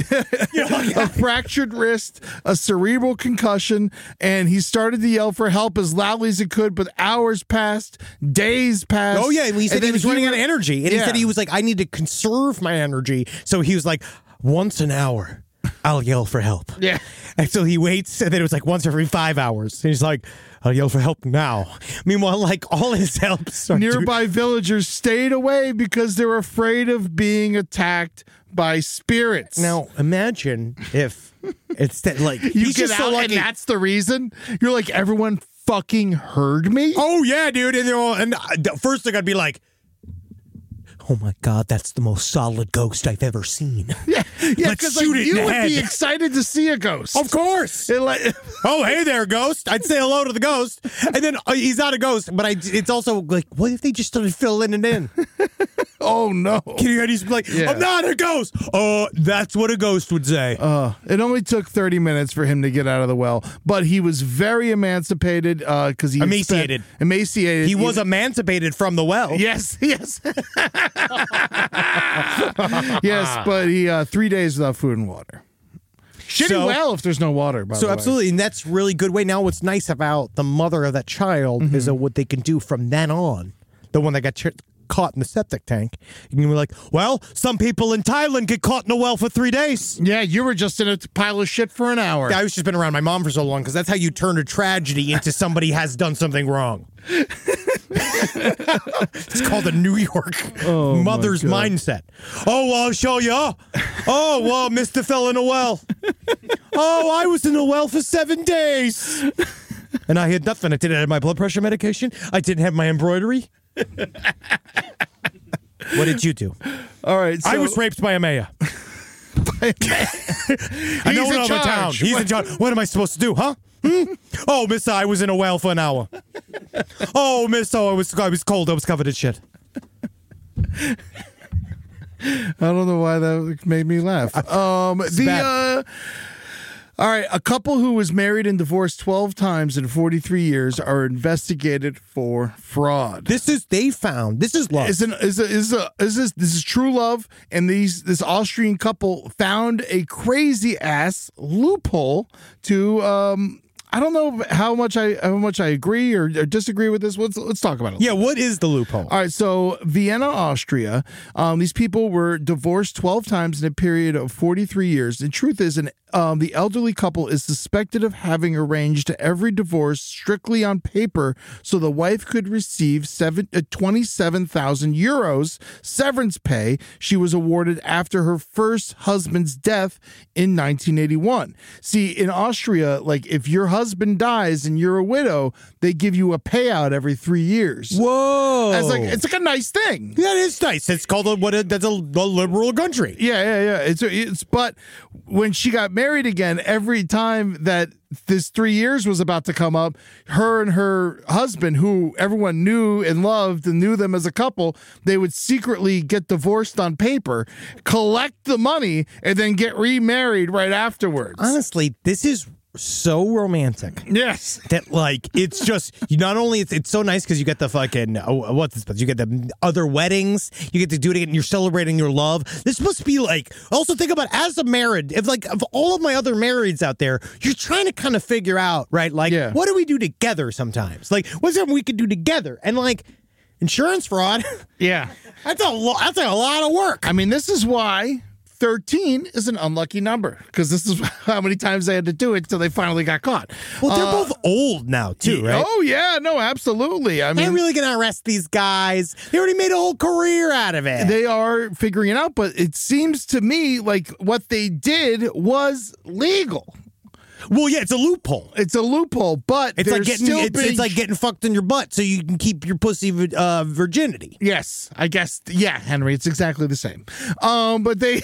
A fractured wrist, a cerebral concussion, and he started to yell for help as loudly as he could, but hours passed, days passed. Oh, yeah, and he said he was running out of energy. And he said he was like, I need to conserve my energy. So he was like, once an hour, I'll yell for help. Yeah. And so he waits, and then it was like once every 5 hours. And he's like, I'll yell for help now. Meanwhile, like, all his helps are nearby villagers stayed away because they're afraid of being attacked by spirits. Now, imagine if it's like you get out so lucky. And that's the reason you're like, everyone fucking heard me. Oh yeah, dude. And they're all, and first they're gonna be like, oh my God, that's the most solid ghost I've ever seen. Yeah, Let's because shoot it in you the would head. be excited to see a ghost. Of course. Oh, hey there, ghost. I'd say hello to the ghost. And then he's not a ghost, but it's also like, what if they just started filling it in? Oh, no. He's like, I'm not a ghost. Oh, that's what a ghost would say. It only took 30 minutes for him to get out of the well, but he was very emancipated because he Emaciated. Emaciated. He was emancipated from the well. Yes. Yes, but he 3 days without food and water. Shitty well if there's no water, by the way. So absolutely, and that's really good way. Now what's nice about the mother of that child is what they can do from then on. The one that got caught in the septic tank. You can be like, well, some people in Thailand get caught in a well for 3 days. Yeah, you were just in a pile of shit for an hour. I was just been around my mom for so long because that's how you turn a tragedy into somebody has done something wrong. It's called a New York mother's mindset. Oh, well, I'll show you. Oh, well, Mr. fell in a well. Oh, I was in a well for 7 days. And I had nothing. I didn't have my blood pressure medication. I didn't have my embroidery. What did you do? All right. So, I was raped by a mayor. I know another town. He's in charge. What am I supposed to do, huh? Oh, mister, I was in a well for an hour. Oh, mister, I was cold. I was covered in shit. I don't know why that made me laugh. All right, a couple who was married and divorced 12 times in 43 years are investigated for fraud. This is love. This is true love, and this Austrian couple found a crazy ass loophole to I don't know how much I agree or disagree with this. Let's talk about it. Yeah, what is the loophole? All right, so Vienna, Austria. These people were divorced 12 times in a period of 43 years. The truth is, the elderly couple is suspected of having arranged every divorce strictly on paper so the wife could receive 27,000 euros severance pay she was awarded after her first husband's death in 1981. See, in Austria, like if your husband dies and you're a widow, they give you a payout every 3 years. Whoa. It's like a nice thing. That is nice. It's called that's a liberal country. Yeah. It's but when she got married again, every time that this 3 years was about to come up, her and her husband, who everyone knew and loved and knew them as a couple, they would secretly get divorced on paper, collect the money, and then get remarried right afterwards. Honestly, this is so romantic. Yes. That it's just not only it's so nice because you get the fucking you get the other weddings, you get to do it again, you're celebrating your love. This must be also think about as a married, if of all of my other marrieds out there, you're trying to kind of figure out, right? What do we do together sometimes? What's something we could do together? And insurance fraud. Yeah. That's a lot of work. I mean, this is why 13 is an unlucky number because this is how many times they had to do it until they finally got caught. Well, they're both old now, too, right? Oh, yeah. No, absolutely. I mean, they're really going to arrest these guys. They already made a whole career out of it. They are figuring it out, but it seems to me like what they did was legal. Well, yeah, it's a loophole. It's a loophole, but it's like getting fucked in your butt so you can keep your pussy virginity. Yes, I guess. Yeah, Henry, it's exactly the same. But they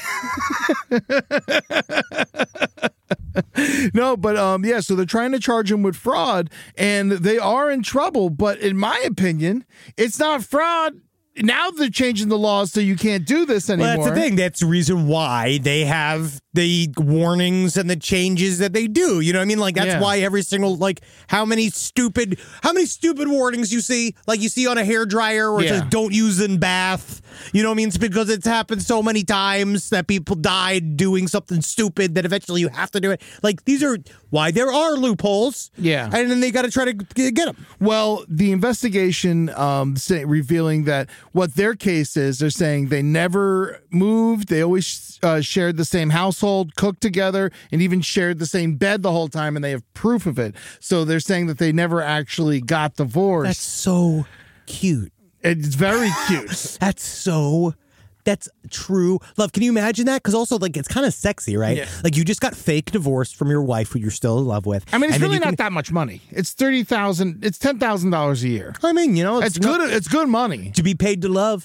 no, but yeah. So they're trying to charge him with fraud, and they are in trouble. But in my opinion, it's not fraud. Now they're changing the laws so you can't do this anymore. Well, that's the thing. That's the reason why they have the warnings and the changes that they do. You know what I mean? That's why every single, how many stupid warnings you see? You see on a hairdryer where it says, don't use in bath. You know what I mean? It's because it's happened so many times that people died doing something stupid that eventually you have to do it. These are why there are loopholes. Yeah. And then they got to try to get them. Well, the investigation revealing that what their case is, they're saying they never moved. They always shared the same household, cooked together, and even shared the same bed the whole time, and they have proof of it. So they're saying that they never actually got divorced. That's so cute. It's very cute. That's true love. Can you imagine that? Because also, it's kind of sexy, right? Yeah. You just got fake divorced from your wife who you're still in love with. I mean, it's really not that much money. It's $30,000. It's $10,000 a year. I mean, it's good. It's good money to be paid to love.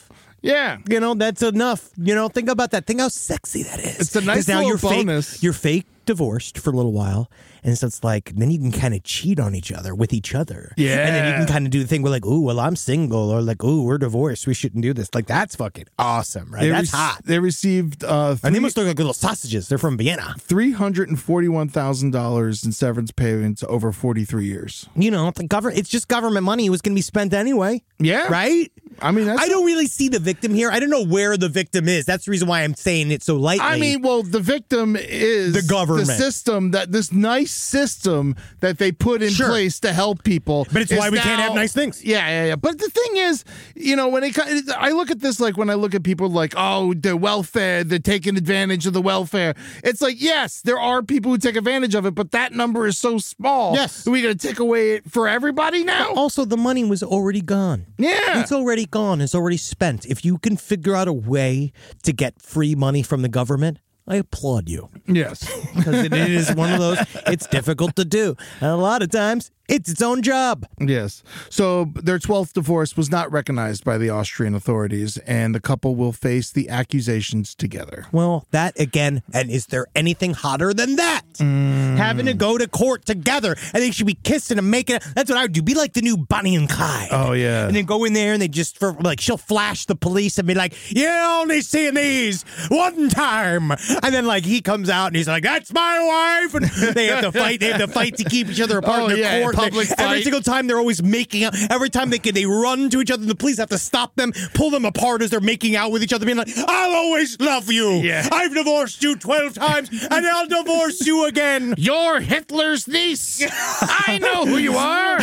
Yeah. You know, that's enough. You know, think about that. Think how sexy that is. It's a nice 'Cause now little you're bonus. You're fake divorced for a little while. And so it's like, then you can kind of cheat on each other with each other. Yeah. And then you can kind of do the thing where like, ooh, well, I'm single. Or like, ooh, we're divorced. We shouldn't do this. Like, that's fucking awesome, right? That's hot. They received And they must look like little sausages. They're from Vienna. $341,000 in severance payments over 43 years. You know, it's just government money. It was going to be spent anyway. Yeah. Right? I mean, I don't really see the victim here. I don't know where the victim is. That's the reason why I'm saying it so lightly. I mean, well, the victim is the government. The system, this nice system that they put in place to help people. But it's why we can't have nice things. Yeah. But the thing is, you know, I look at this like when I look at people like, oh, the welfare, they're taking advantage of the welfare. It's like, yes, there are people who take advantage of it, but that number is so small. Yes. Are we going to take away it for everybody now? But also, the money was already gone. Yeah. It's already gone. It's already spent. If you can figure out a way to get free money from the government, I applaud you. Yes. Because it is one of those, it's difficult to do. And a lot of times, it's its own job. Yes. So their 12th divorce was not recognized by the Austrian authorities, and the couple will face the accusations together. Well, that again, and is there anything hotter than that? Having to go to court together, and they should be kissing and making it. That's what I would do. Be like the new Bonnie and Clyde. Oh, yeah. And then go in there, and they just, she'll flash the police and be like, you're only seeing these one time. And then, like, he comes out, and he's like, that's my wife. And they have to fight. They have to fight to keep each other apart in their court. Public fight. Every single time they're always making out. Every time they run to each other, and the police have to stop them, pull them apart as they're making out with each other, being like, I'll always love you. Yeah. I've divorced you 12 times, and I'll divorce you again. You're Hitler's niece. I know who you are.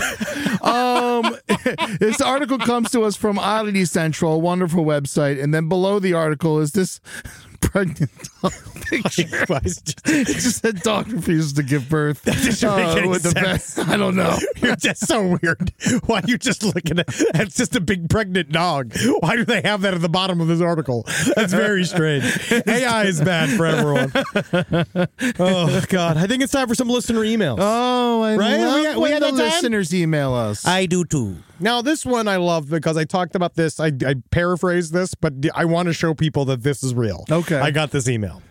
This article comes to us from Oddity Central, a wonderful website, and then below the article is this pregnant dog picture. It just said dog refuses to give birth. That doesn't make any sense. I don't know. You're just so weird. Why are you just looking at it's just a big pregnant dog? Why do they have that at the bottom of this article? That's very strange. AI is bad for everyone. Oh, God. I think it's time for some listener emails. Oh, I love we when had the that time? listeners email us. I do too. Now, this one I love because I talked about this. I paraphrased this, but I want to show people that this is real. Okay. I got this email.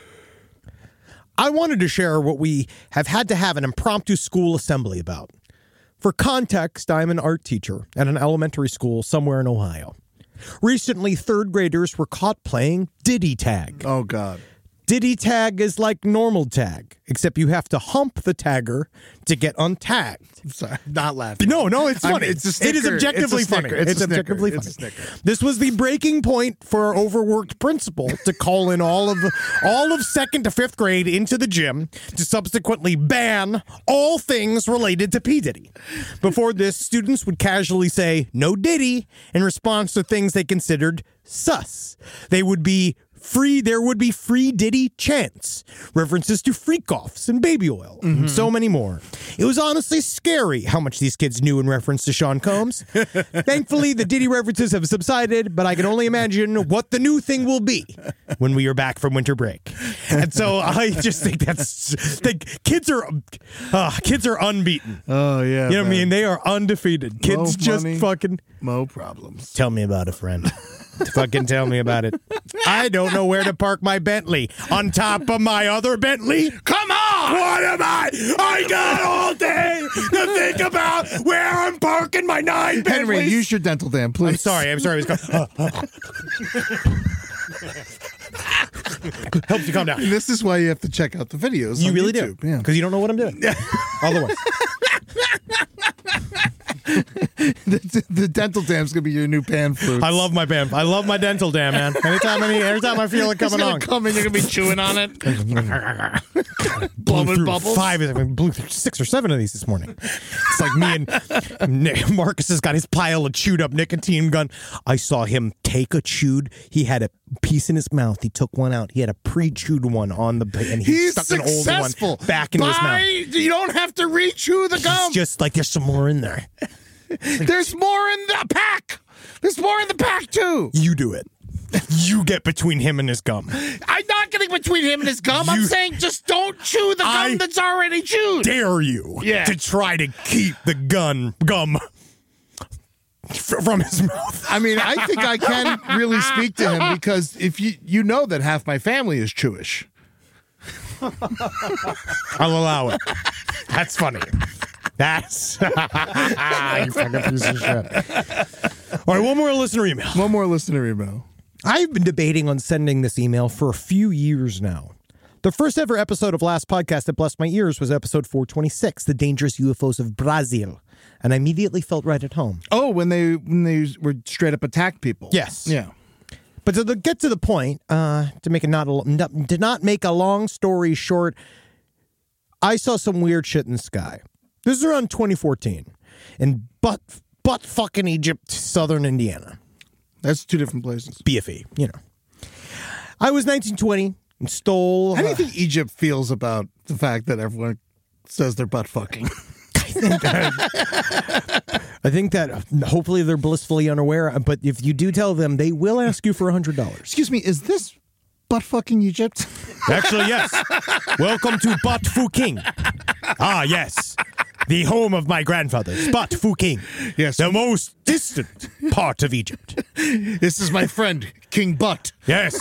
I wanted to share what we have had to have an impromptu school assembly about. For context, I'm an art teacher at an elementary school somewhere in Ohio. Recently, third graders were caught playing Diddy Tag. Oh, God. Diddy Tag is like normal tag, except you have to hump the tagger to get untagged. I'm sorry, not laughing. No, it's funny. It's a sticker. It is objectively funny. It's objectively funny. funny. This was the breaking point for our overworked principal to call in all of 2nd to 5th grade into the gym to subsequently ban all things related to P. Diddy. Before this, students would casually say, no Diddy, in response to things they considered sus. There would be free Diddy chants, references to freak-offs and baby oil, and so many more. It was honestly scary how much these kids knew in reference to Sean Combs. Thankfully, the Diddy references have subsided, but I can only imagine what the new thing will be when we are back from winter break. And so I just think kids are unbeaten. Oh, yeah. You know what I mean? They are undefeated. Kids just money, fucking... no problems. Tell me about it, friend. Fucking tell me about it. I don't know where to park my Bentley. On top of my other Bentley? Come on! What am I got all day to think about where I'm parking my 9 Bentleys. Henry, use your dental dam, please. I'm sorry. Helps you calm down. This is why you have to check out the videos. You on really YouTube. do. Yeah. Because you don't know what I'm doing. Otherwise. The dental dam's gonna be your new pan flute. I love my band. I love my dental dam, man. Every time I feel it coming on. Come in, you're gonna be chewing on it. Blew through bubbles. 5. Blew through 6 or 7 of these this morning. It's like me and Nick, Marcus has got his pile of chewed up nicotine gun. I saw him take a chewed. He had a piece in his mouth. He took one out. He had a pre-chewed one on the and he He's stuck successful. an old one back into his mouth. You don't have to re-chew the gum. He's just like, there's some more in there. There's more in the pack. There's more in the pack too. You do it. You get between him and his gum. I'm not getting between him and his gum. I'm saying just don't chew the gum that's already chewed. Dare you to try to keep the gum from his mouth. I mean, I think I can really speak to him because if you know that half my family is Jewish. I'll allow it. That's funny. That's you fucking piece of shit. All right, one more listener email. I've been debating on sending this email for a few years now. The first ever episode of Last Podcast that blessed my ears was episode 426, The Dangerous UFOs of Brazil. And I immediately felt right at home. Oh, when they were straight up attack people. Yes. Yeah. But to get to the point, to not make a long story short, I saw some weird shit in the sky. This is around 2014 in butt fucking Egypt, southern Indiana. That's two different places. BFE, you know. I was 1920 and stole. How do you think Egypt feels about the fact that everyone says they're butt fucking? I think that hopefully they're blissfully unaware, but if you do tell them, they will ask you for $100. Excuse me, is this butt fucking Egypt? Actually, yes. Welcome to Butt Fuking. Ah, yes. The home of my grandfathers, Butt Fuking. Yes. The most distant part of Egypt. This is my friend, King Butt. Yes.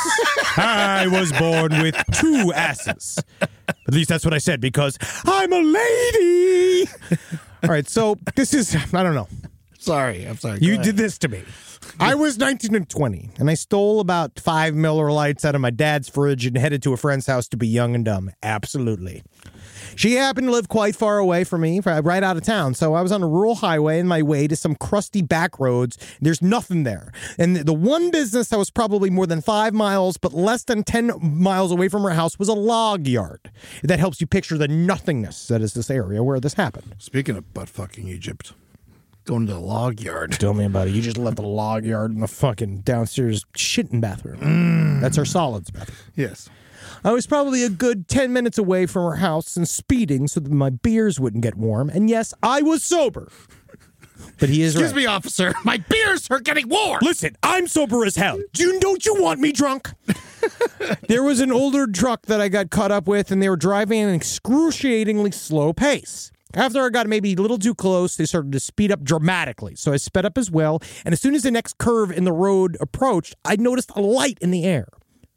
I was born with 2 asses. At least that's what I said, because I'm a lady. All right, so this is, I don't know. Sorry, I'm sorry. You did this to me. I was 19 and 20, and I stole about 5 Miller Lights out of my dad's fridge and headed to a friend's house to be young and dumb. Absolutely. She happened to live quite far away from me, right out of town, so I was on a rural highway in my way to some crusty back roads. There's nothing there. And the one business that was probably more than 5 miles, but less than 10 miles away from her house was a log yard. That helps you picture the nothingness that is this area where this happened. Speaking of butt fucking Egypt, going to the log yard. Tell me about it. You just left the log yard in the fucking downstairs shitting bathroom. That's our solids bathroom. Yes. I was probably a good 10 minutes away from her house and speeding so that my beers wouldn't get warm. And yes, I was sober. But he is Excuse me, officer. My beers are getting warm. Listen, I'm sober as hell. Don't you want me drunk? There was an older truck that I got caught up with, and they were driving at an excruciatingly slow pace. After I got maybe a little too close, they started to speed up dramatically. So I sped up as well. And as soon as the next curve in the road approached, I noticed a light in the air.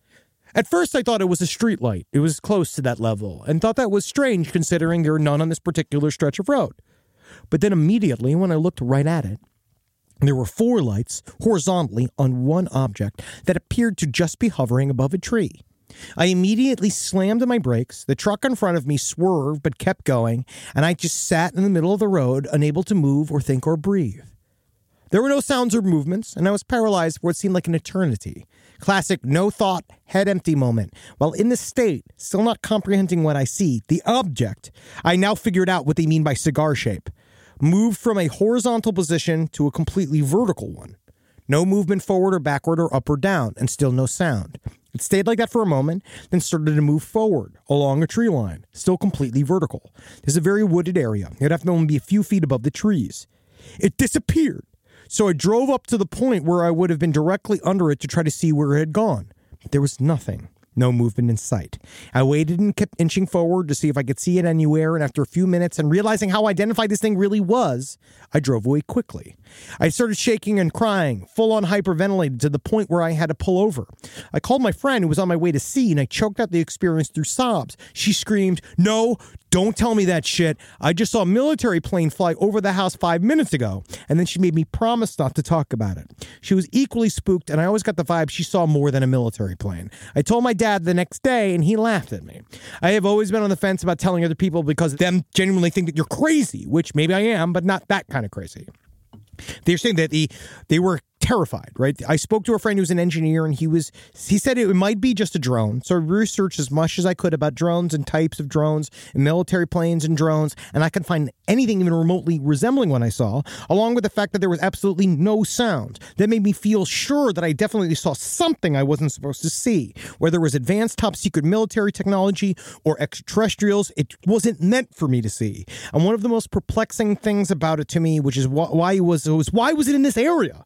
At first, I thought it was a street light. It was close to that level, and thought that was strange considering there are none on this particular stretch of road. But then immediately, when I looked right at it, there were 4 lights horizontally on one object that appeared to just be hovering above a tree. I immediately slammed on my brakes. The truck in front of me swerved but kept going, and I just sat in the middle of the road, unable to move or think or breathe. There were no sounds or movements, and I was paralyzed for what seemed like an eternity. Classic no thought, head empty moment. While in this state, still not comprehending what I see, the object, I now figured out what they mean by cigar shape, moved from a horizontal position to a completely vertical one. No movement forward or backward or up or down, and still no sound. It stayed like that for a moment, then started to move forward along a tree line, still completely vertical. This is a very wooded area. You'd have to only be a few feet above the trees. It disappeared. So I drove up to the point where I would have been directly under it to try to see where it had gone. But there was nothing. No movement in sight. I waited and kept inching forward to see if I could see it anywhere, and after a few minutes and realizing how identified this thing really was, I drove away quickly. I started shaking and crying, full-on hyperventilated to the point where I had to pull over. I called my friend who was on my way to see, and I choked out the experience through sobs. She screamed, "No, don't tell me that shit. I just saw a military plane fly over the house 5 minutes ago." And then she made me promise not to talk about it. She was equally spooked, and I always got the vibe she saw more than a military plane. I told my dad the next day, and he laughed at me. I have always been on the fence about telling other people because them genuinely think that you're crazy, which maybe I am, but not that kind of crazy. They're saying that they were terrified, right? I spoke to a friend who's an engineer, and he said it might be just a drone. So I researched as much as I could about drones and types of drones and military planes and drones, and I couldn't find anything even remotely resembling what I saw, along with the fact that there was absolutely no sound. That made me feel sure that I definitely saw something I wasn't supposed to see. Whether it was advanced top secret military technology or extraterrestrials, it wasn't meant for me to see. And one of the most perplexing things about it to me, which is why was it in this area? The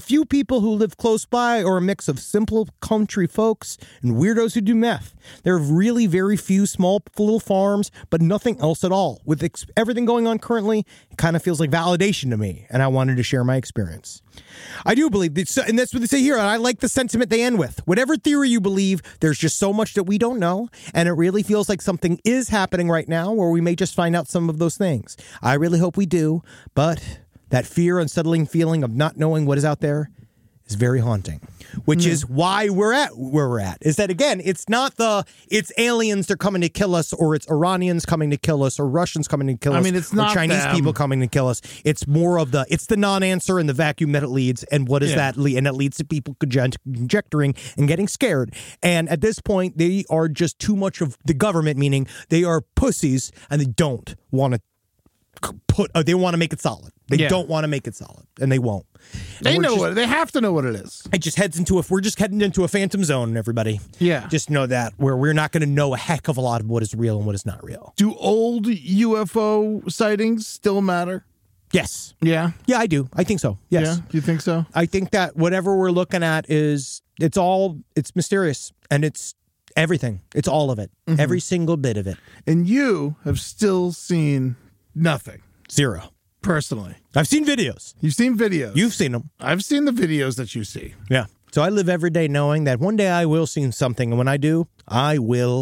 few people who live close by are a mix of simple country folks and weirdos who do meth. There are really very few small little farms, but nothing else at all. With everything going on currently, it kind of feels like validation to me, and I wanted to share my experience. I do believe, and that's what they say here, and I like the sentiment they end with. Whatever theory you believe, there's just so much that we don't know, and it really feels like something is happening right now where we may just find out some of those things. I really hope we do, but that fear, unsettling feeling of not knowing what is out there is very haunting, which is why we're at where we're at. Is that, again, it's not it's aliens that are coming to kill us, or it's Iranians coming to kill us, or Russians coming to kill us, it's not or Chinese them. people coming to kill us. It's more of it's the non-answer and the vacuum that it leads, and what does that lead? And it leads to people conjecturing and getting scared. And at this point, they are just too much of the government, meaning they are pussies, and they don't want to they want to make it solid. They don't want to make it solid, and they won't. They they have to know what it is. It just we're just heading into a phantom zone, everybody. Yeah. Just know that where we're not going to know a heck of a lot of what is real and what is not real. Do old UFO sightings still matter? Yes. Yeah. Yeah, I do. I think so. Yes. Yeah. Do you think so? I think that whatever we're looking at it's mysterious, and it's everything. It's all of it. Mm-hmm. Every single bit of it. And you have still seen nothing. Zero. Personally. I've seen videos. You've seen videos. You've seen them. I've seen the videos that you see. Yeah. So I live every day knowing that one day I will see something, and when I do, I'm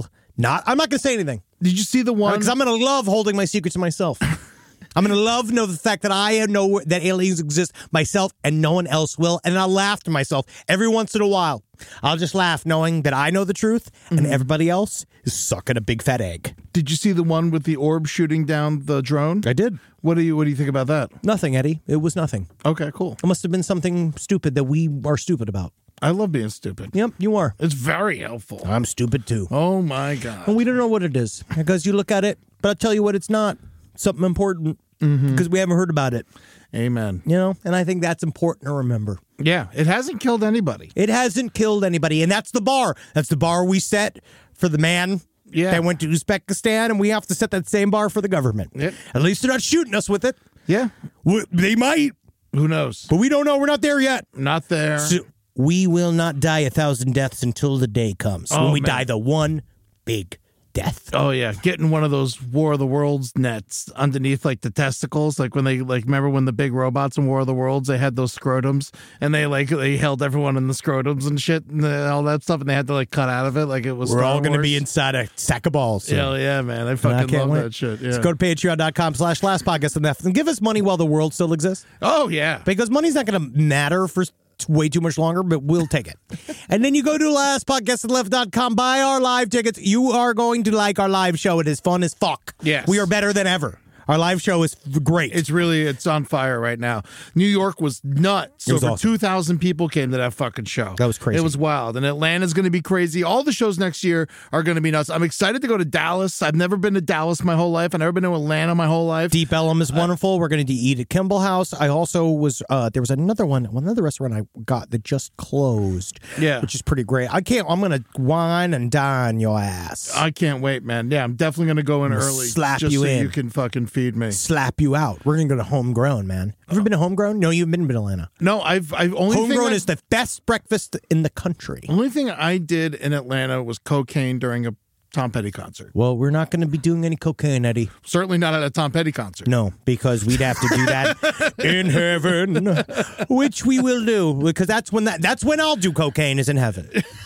not going to say anything. Did you see the one? Because I'm going to love holding my secrets to myself. I'm going to know the fact that I know that aliens exist myself and no one else will. And I'll laugh to myself every once in a while. I'll just laugh knowing that I know the truth and everybody else is sucking a big fat egg. Did you see the one with the orb shooting down the drone? I did. What do you think about that? Nothing, Eddie. It was nothing. Okay, cool. It must have been something stupid that we are stupid about. I love being stupid. Yep, you are. It's very helpful. I'm stupid too. Oh my God. And we don't know what it is because you look at it, but I'll tell you what it's not. Something important. Because we haven't heard about it. Amen. You know, and I think that's important to remember. Yeah, it hasn't killed anybody. It hasn't killed anybody, and that's the bar. That's the bar we set for the man that went to Uzbekistan, and we have to set that same bar for the government. Yep. At least they're not shooting us with it. Yeah. They might. Who knows? But we don't know. We're not there yet. Not there. So we will not die 1,000 deaths until the day comes when we die the one big death. Oh yeah, getting one of those War of the Worlds nets underneath like the testicles, like when they remember when the big robots in War of the Worlds, they had those scrotums and they held everyone in the scrotums and shit and all that stuff, and they had to cut out of it like it was. We're Star all going to Wars. be inside a sack of balls. So. Hell yeah, man! I fucking love that shit. Yeah. Let's go to patreon.com/lastpodcast and give us money while the world still exists. Oh yeah, because money's not going to matter for way too much longer, but we'll take it. And then you go to lastpodcastleft.com, buy our live tickets. You are going to like our live show. It is fun as fuck. Yes. We are better than ever. Our live show is great. It's on fire right now. New York was nuts. It was Over awesome. 2,000 people came to that fucking show. That was crazy. It was wild. And Atlanta's going to be crazy. All the shows next year are going to be nuts. I'm excited to go to Dallas. I've never been to Dallas my whole life. I've never been to Atlanta my whole life. Deep Ellum is wonderful. We're going to eat at Kimball House. I also was, there was another restaurant I got that just closed. Yeah. Which is pretty great. I'm going to wine and dine your ass. I can't wait, man. Yeah, I'm definitely going to go in early. Slap just you so in. you can fucking feed me. Slap you out. We're going to go to Homegrown, man. Ever been to Homegrown? No, you've been to Atlanta. No, I've only Homegrown is the best breakfast in the country. Only thing I did in Atlanta was cocaine during a Tom Petty concert. Well, we're not going to be doing any cocaine, Eddie. Certainly not at a Tom Petty concert. No, because we'd have to do that in heaven, which we will do, because that's when I'll do cocaine is in heaven.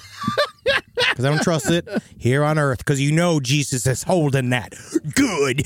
Because I don't trust it here on earth, because Jesus is holding that good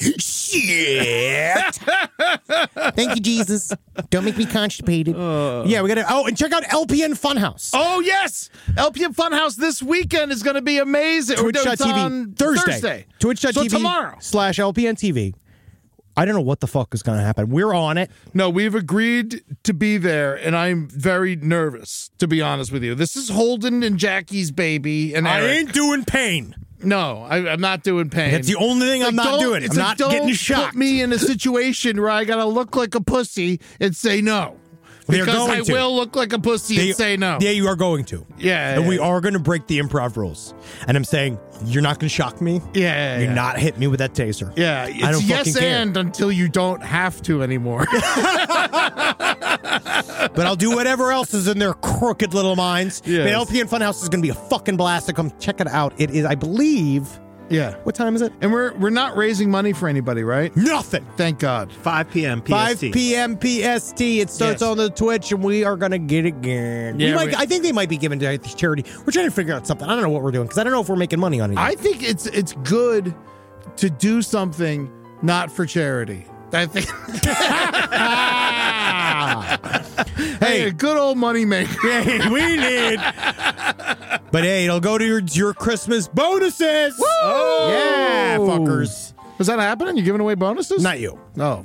shit. Thank you, Jesus. Don't make me constipated. Yeah, we got to. Oh, and check out LPN Funhouse. Oh, yes. LPN Funhouse this weekend is going to be amazing. Twitch.tv Thursday. Twitch.tv So tomorrow. /LPN TV. I don't know what the fuck is going to happen. We're on it. No, we've agreed to be there, and I'm very nervous, to be honest with you. This is Holden and Jackie's baby. And I Eric. ain't doing pain. No, I'm not doing pain. That's the only thing I'm not doing. I'm not getting shocked. Put me in a situation where I got to look like a pussy and say no. They're Because going I to. will look like a pussy and say no. Yeah, you are going to. Yeah, And we yeah. are going to break the improv rules. And I'm saying, you're not going to shock me. Yeah, You're yeah. not hitting me with that taser. Yeah, I it's don't yes fucking care. and until you don't have to anymore. But I'll do whatever else is in their crooked little minds. Yes. Man, LPN Funhouse is going to be a fucking blast to come check it out. It is, I believe. Yeah. What time is it? And we're not raising money for anybody, right? Nothing. Thank God. 5 p.m. PST. 5 p.m. PST. It starts Yes. on the Twitch, and we are going to get it again. Yeah, I think they might be giving to charity. We're trying to figure out something. I don't know what we're doing because I don't know if we're making money on it. I think it's good to do something not for charity. I think. Hey, a good old money maker. Hey, we need. But hey, it'll go to your Christmas bonuses. Woo! Yeah, fuckers. Was that happening? You giving away bonuses? Not you. No.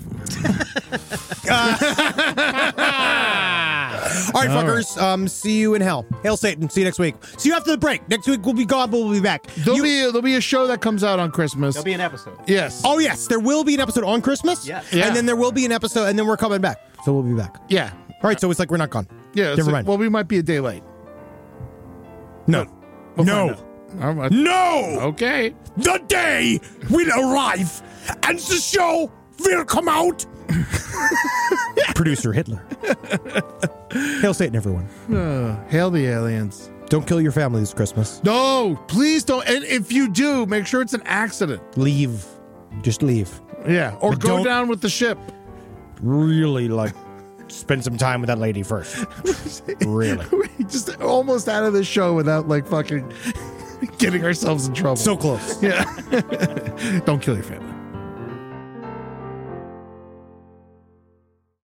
All right, fuckers. See you in hell. Hail Satan. See you next week. See you after the break. Next week we'll be gone, but we'll be back. There'll be a show that comes out on Christmas. There'll be an episode. Yes. Oh yes, there will be an episode on Christmas. Yes. Yeah. And then there will be an episode, and then we're coming back. So we'll be back. Yeah. All right. So it's like we're not gone. Yeah. it's Never like- mind. Well, we might be a day late. No. We'll No. find out. All right. No! Okay. The day will arrive and the show will come out. Producer Hitler. Hail Satan, everyone. Hail the aliens. Don't kill your family this Christmas. No, please don't. And if you do, make sure it's an accident. Leave. Just leave. Yeah. Or But go don't- down with the ship. Really, spend some time with that lady first. Really. We just almost out of this show without fucking getting ourselves in trouble. So close. yeah. Don't kill your family.